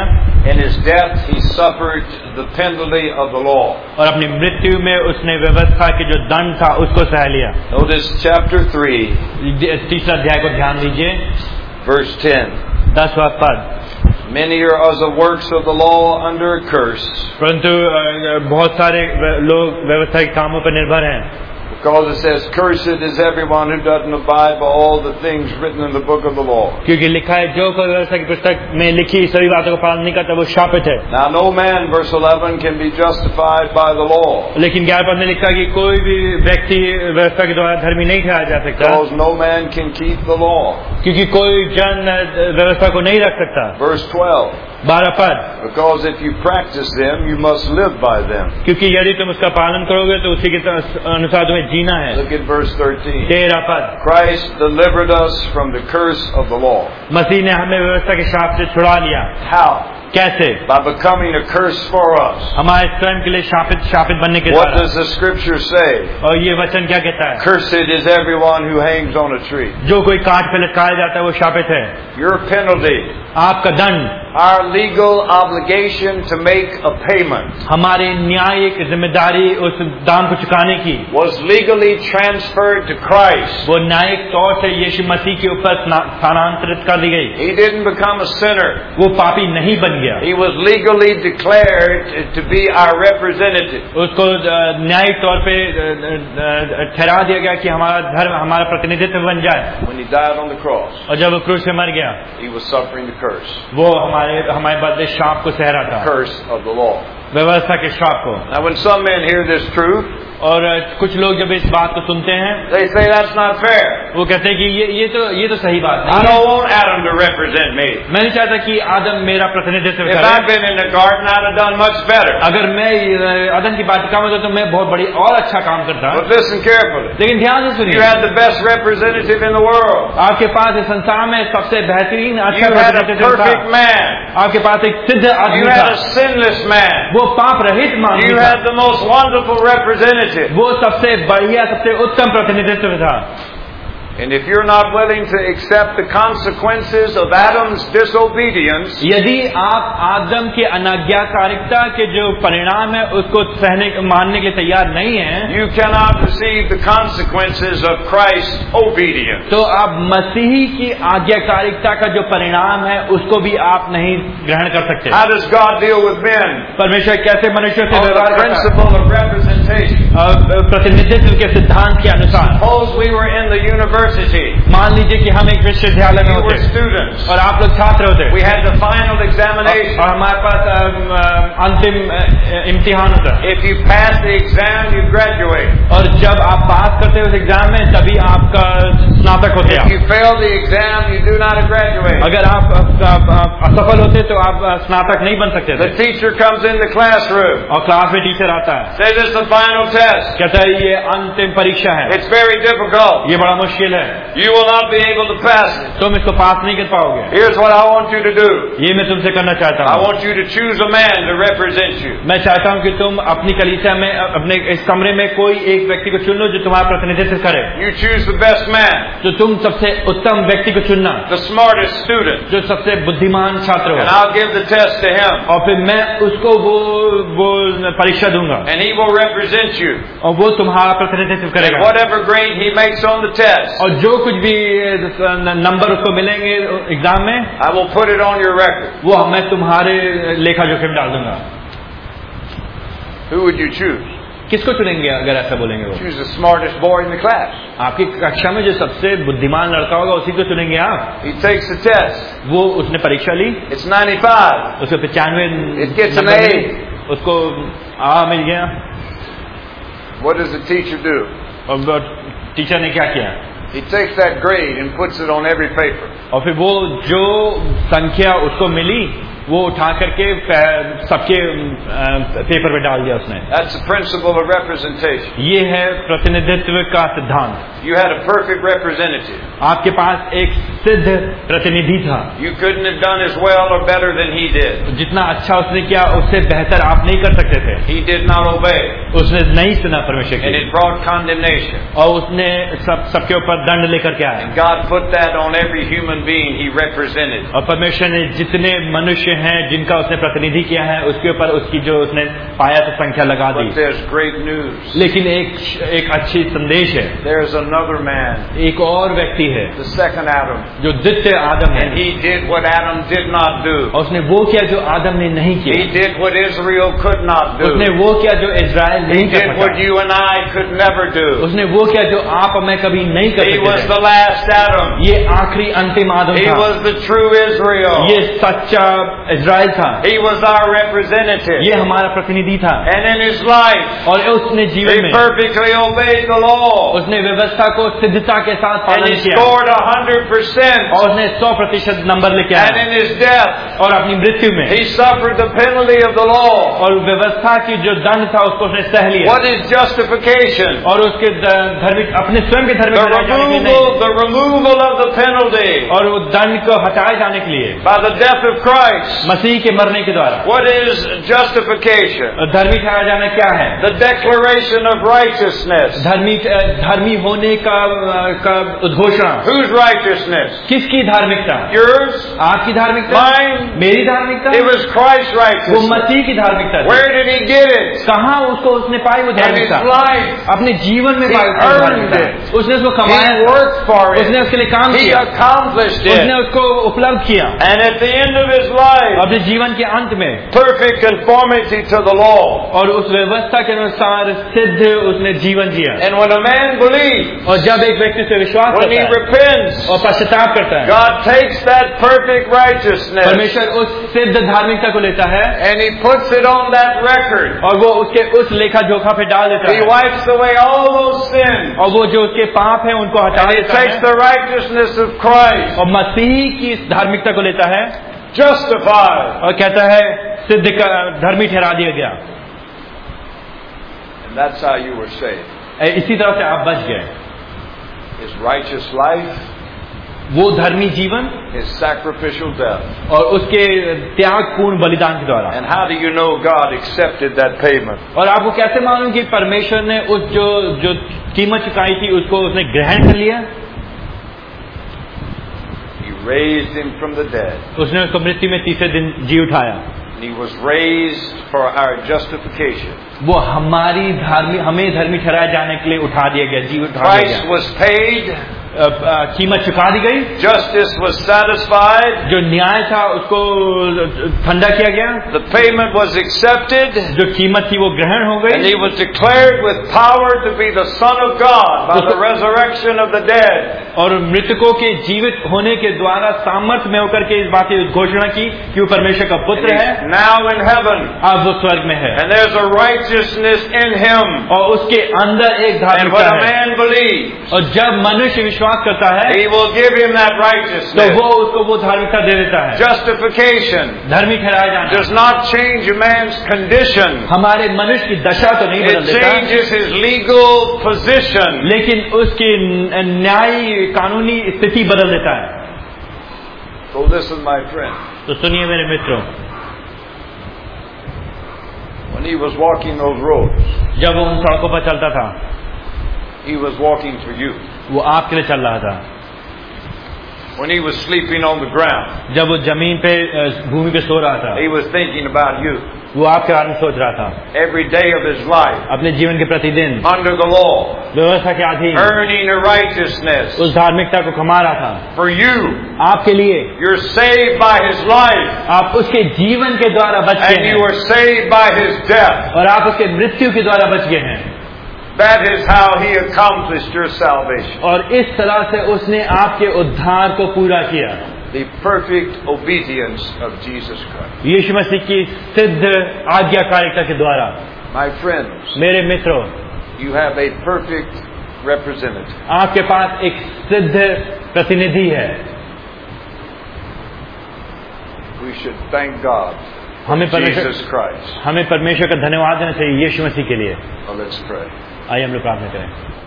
In his death, he suffered the penalty of the law. और अपनी मृत्यु में उसने व्यवस्था के जो दंड था उसको सह लिया। Notice chapter three, तीसरा अध्याय को ध्यान दीजिए, verse ten. दसवां पद। Many are as the works of the law under a curse, परंतु बहुत सारे लोग व्यवस्था के कामों पर निर्भर हैं, because it says, "Cursed is everyone who doesn't abide by all the things written in the book of the law." क्योंकि लिखा है जो कोई व्यवस्था की पुस्तक में लिखी सभी बातों को पालन नहीं करता वो शापित है। Now no man, verse eleven, can be justified by the law, लेकिन ग्यारह पद में लिखा कि कोई भी व्यक्ति व्यवस्था के द्वारा धर्मी नहीं ठहराया जा सकता, because no man can keep the law. क्योंकि कोई जन व्यवस्था को नहीं रख सकता। Verse twelve, बारह पद, because if you practice them, you must live by them. क्योंकि यदि तुम उसका पालन करोगे तो उसी के अनुसार तुम्हें जीना है। Look at verse thirteen. तेरह पद, Christ delivered us from the curse of the law. मसीह ने हमें व्यवस्था के शाप से छुड़ा लिया। How? कैसे? By becoming a curse for us. हमारे स्वयं के लिए शापित शापित बनने के What द्वारा। does the scripture say? और ये वचन क्या कहता है? Cursed is everyone who hangs on a tree. जो कोई काट पे लटकाया जाता है वो शापित है। Your penalty, आपका दंड, our legal obligation to make a payment, हमारी न्यायिक जिम्मेदारी उस दाम को चुकाने की, was legally transferred to Christ. वो न्यायिक तौर से यीशु मसीह के ऊपर स्थानांतरित कर दी गई। He didn't become a sinner. वो पापी नहीं बन गया। He was legally declared to be our representative. उसको न्यायिक तौर पे ठहरा दिया गया कि हमारा धर्म हमारा प्रतिनिधित्व बन जाए। When he died on the cross, और जब वो क्रूस पे मर गया, he was suffering the curse. वो हमारे हमारे बदले शाप को सह रहा था, Curse of the law. व्यवस्था के शाप को। Now when some men hear this truth, और कुछ लोग जब इस बात को सुनते हैं, they say that's not fair. वो कहते हैं कि ये ये तो ये तो सही बात I नहीं है। don't want Adam to represent me. मैं नहीं चाहता कि आदम मेरा प्रतिनिधित्व If करे। I'd been in the garden, I'd have done much better. अगर मैं आदम की बात में तो मैं बहुत बड़ी और अच्छा काम करता। But listen carefully. लेकिन ध्यान से You सुनिए, had the best representative in the world. आपके पास इस संसार में सबसे बेहतरीन अच्छा You had a प्रतिनिधित्व perfect था। man. आपके पास एक सिद्ध आदमी You had था, a sinless man. वो पाप रहित मानव You था, had the most wonderful representative. वो सबसे बढ़िया सबसे उत्तम प्रतिनिधित्व था। And if you're not willing to accept the consequences of Adam's disobedience, यदि आप आदम की अनाज्ञाकारिता के जो परिणाम है उसको सहने मानने के लिए तैयार नहीं हैं, you cannot receive the consequences of Christ's obedience. तो आप मसीही की आज्ञाकारिता का जो परिणाम है उसको भी आप नहीं ग्रहण कर सकते। How does God deal with men? परमेश्वर कैसे मनुष्य से On the व्यवहार करता है? principle of representation. अ, प्रतिनिधित्व के सिद्धांत के अनुसार। Suppose we were in the university. मान लीजिए कि हम एक विश्वविद्यालय में You were होते students. और आप लोग छात्र होते We had the final और examination. और हमारे पास अम, अम, अंतिम अ, अ, इम्तिहान होता है, If you pass the exam, you graduate. और जब आप पास करते हो उस एग्जाम में तभी आपका स्नातक होते If हैं। you fail the exam, you do not graduate. अगर आप आप- आप- आप असफल होते तो आप अ, स्नातक नहीं बन सकते The थे। teacher comes in the classroom, और क्लास में टीचर आता है, says it's the final test. कहता है ये अंतिम परीक्षा है, It's very difficult. ये बड़ा मुश्किल है, You will not be able to pass it. तुम इसको पास नहीं कर पाओगे। Here's what I want you to do. ये मैं तुमसे करना चाहता I हूँ, want you to choose a man to represent you. मैं चाहता हूँ कि तुम अपनी कलीसिया में अपने इस कमरे में कोई एक व्यक्ति को चुन लो जो तुम्हारा प्रतिनिधित्व करे। You choose the best man, तो तुम सबसे उत्तम व्यक्ति को चुनना, the smartest student, जो सबसे बुद्धिमान छात्र and हो, I'll give the test to him, और फिर मैं उसको वो वो परीक्षा दूंगा and he will represent you. और वो तुम्हारा प्रतिनिधित्व And करेगा। whatever grade he makes on the test, और जो कुछ भी नंबर उसको मिलेंगे एग्जाम में, I will put it on your record. वो मैं तुम्हारे लेखा जोखे में डाल दूंगा। Who would you choose? किसको चुनेंगे अगर ऐसा बोलेंगे? वो Choose the smartest boy in the class. आपकी कक्षा में जो सबसे बुद्धिमान लड़का होगा उसी को चुनेंगे आप। He takes the test. वो उसने परीक्षा ली, It's ninety-five. उसको पचानवे It gets an number A. मिले, उसको आ मिल गया। What does the teacher do? और टीचर ने क्या किया? He takes that grade and puts it on every paper. और फिर वो जो संख्या उसको मिली वो उठा करके सबके पेपर पे डाल दिया उसने। That's the principle of representation. ये है प्रतिनिधित्व का सिद्धांत। You had a perfect representative. आपके पास एक सिद्ध प्रतिनिधि था। You couldn't have done as well or better than he did. जितना अच्छा उसने किया उससे बेहतर आप नहीं कर सकते थे। He did not obey. उसने नहीं सुना परमेश्वर and की it brought condemnation. और उसने सब सबके ऊपर दंड लेकर के आया। And God put that on every human being He represented. और परमेश्वर ने जितने मनुष्य हैं जिनका उसने प्रतिनिधि किया है उसके ऊपर उसकी जो उसने पाया तो संख्या लगा दी। But there's great news. लेकिन एक एक अच्छी संदेश है, There's another man, एक और व्यक्ति है the second Adam, जो द्वितीय आदम है, and he did what Adam did not do. और उसने वो किया जो आदम ने नहीं किया। He did what Israel could not do. उसने वो किया जो इज़राइल He नहीं कर did what सका। you and I could never do. उसने वो किया जो आप और मैं कभी नहीं कर He was सकते। the last Adam. ये आखिरी अंतिम आदम He था, was the true Israel. ये सच्चा इज़राइल था, He was our representative. ये हमारा प्रतिनिधि था। And in his life, और उसने जीवन he में perfectly obeyed the law. उसने व्यवस्था को सिद्धता के साथ And पालन he किया scored a hundred percent. और उसने सौ प्रतिशत नंबर लेके And आया। in his death, और अपनी मृत्यु में he suffered the penalty of the law. और व्यवस्था की जो दंड था उसको उसने सह लिया। What is justification? और उसके धार्मिक अपने स्वयं के The धार्मिक ठहराए जाने के लिए removal, नहीं, the removal of the penalty और वो दंड को हटाए जाने के लिए by the death of Christ. मसीह के मरने के द्वारा। What is justification? और धर्मी ठहराया जाना क्या है? The declaration of righteousness. धर्मी धर्मी होने का का उद्घोषणा। Whose righteousness? किसकी धार्मिकता? Yours? आपकी धार्मिकता? Mine? मेरी धार्मिकता? It was Christ's वो righteousness. मसीह की धार्मिकता थी। Where did he get it? कहाँ उसको उसने पाई वो In his धार्मिकता? life. अपने जीवन में He पाई उसने earned धार्मिकता। उसने उसको He कमाया, worked for उसने it. उसके लिए काम He किया, accomplished उसने it. उसको उपलब्ध किया। And at the end of his life, अपने जीवन के अंत में perfect conformity to the law. और उस व्यवस्था के अनुसार सिद्ध उसने जीवन जिया। And when a man believes, और जब एक व्यक्ति से विश्वास when he करता है repents, और पश्चाताप करता है, God takes that perfect righteousness परमेश्वर उस सिद्ध धार्मिकता को लेता है and he puts it on that record. और वो उसके उस लेखा जोखा पे डाल देता He है wipes away all those sins. और वो जो उसके पाप है उनको हटा And he देता takes है the righteousness of Christ, और मसीह की इस धार्मिकता को लेता है justified. और कहता है सिद्ध का धर्मी ठहरा दिया गया। And that's how you were saved. ए, इसी तरह से आप बच गए। His righteous life, वो धर्मी जीवन his sacrificial death. और उसके त्यागपूर्ण बलिदान के द्वारा। And how do you know God accepted that payment? और आपको कैसे मालूम कि परमेश्वर ने उस जो जो कीमत चुकाई थी उसको उसने ग्रहण कर लिया? He raised him from the dead. उसने उसको मृत्यु में तीसरे दिन जी उठाया। And he was raised for our justification. वो हमारी धार्मिक हमें धर्मी ठहराए जाने के लिए उठा दिया गया, जी उठा दिया Price गया। was paid. अ, अ, कीमत चुका दी गई, Justice was satisfied. जो न्याय था उसको ठंडा किया गया, The payment was accepted. जो कीमत थी वो ग्रहण हो And गई he was declared with power to be the Son of God by the resurrection of the dead. और मृतकों के जीवित होने के द्वारा सामर्थ्य में होकर के इस बात की घोषणा की कि वो परमेश्वर का And पुत्र है, he's now in heaven. अब वो स्वर्ग में है And there's a righteousness in him. और उसके अंदर एक And धार्मिकता when a है। man believes, और जब मनुष्य विश्वास करता है he will give him that तो righteousness. वो उसको वो धार्मिकता दे देता है। Justification धर्मी ठहराया जाना does not change a man's condition. हमारे मनुष्य की दशा तो नहीं बदल It देता, changes his legal position. लेकिन उसकी न्यायी कानूनी स्थिति बदल देता है। So listen, my friend. तो सुनिए मेरे मित्रों, When he was walking those roads, जब वो उन सड़कों पर चलता था he was walking for you. वो आपके लिए चल रहा था। When he was sleeping on the ground, जब वो जमीन पे भूमि पे सो रहा था he was thinking about you. वो आपके बारे में सोच रहा था। Every day of his life, अपने जीवन के प्रतिदिन under the law, व्यवस्था के अधीन earning a righteousness उस धार्मिकता को कमा रहा था। for you. आपके लिए You're saved by his life, आप उसके जीवन के द्वारा बच and गए you हैं are saved by his death. और आप उसके मृत्यु के द्वारा बच गए हैं। That is how he accomplished your salvation. और इस तरह से उसने आपके उद्धार को पूरा किया, The perfect obedience of Jesus Christ. यीशु मसीह की सिद्ध आज्ञाकारिता के द्वारा। My friends, मेरे मित्रों, you have a perfect representative. आपके पास एक सिद्ध प्रतिनिधि है। We should thank God हमें for परमेश्वर Jesus Christ. हमें परमेश्वर का धन्यवाद देना चाहिए यीशु मसीह के लिए। Well, let's pray. आइए हम लोग प्रार्थना करें।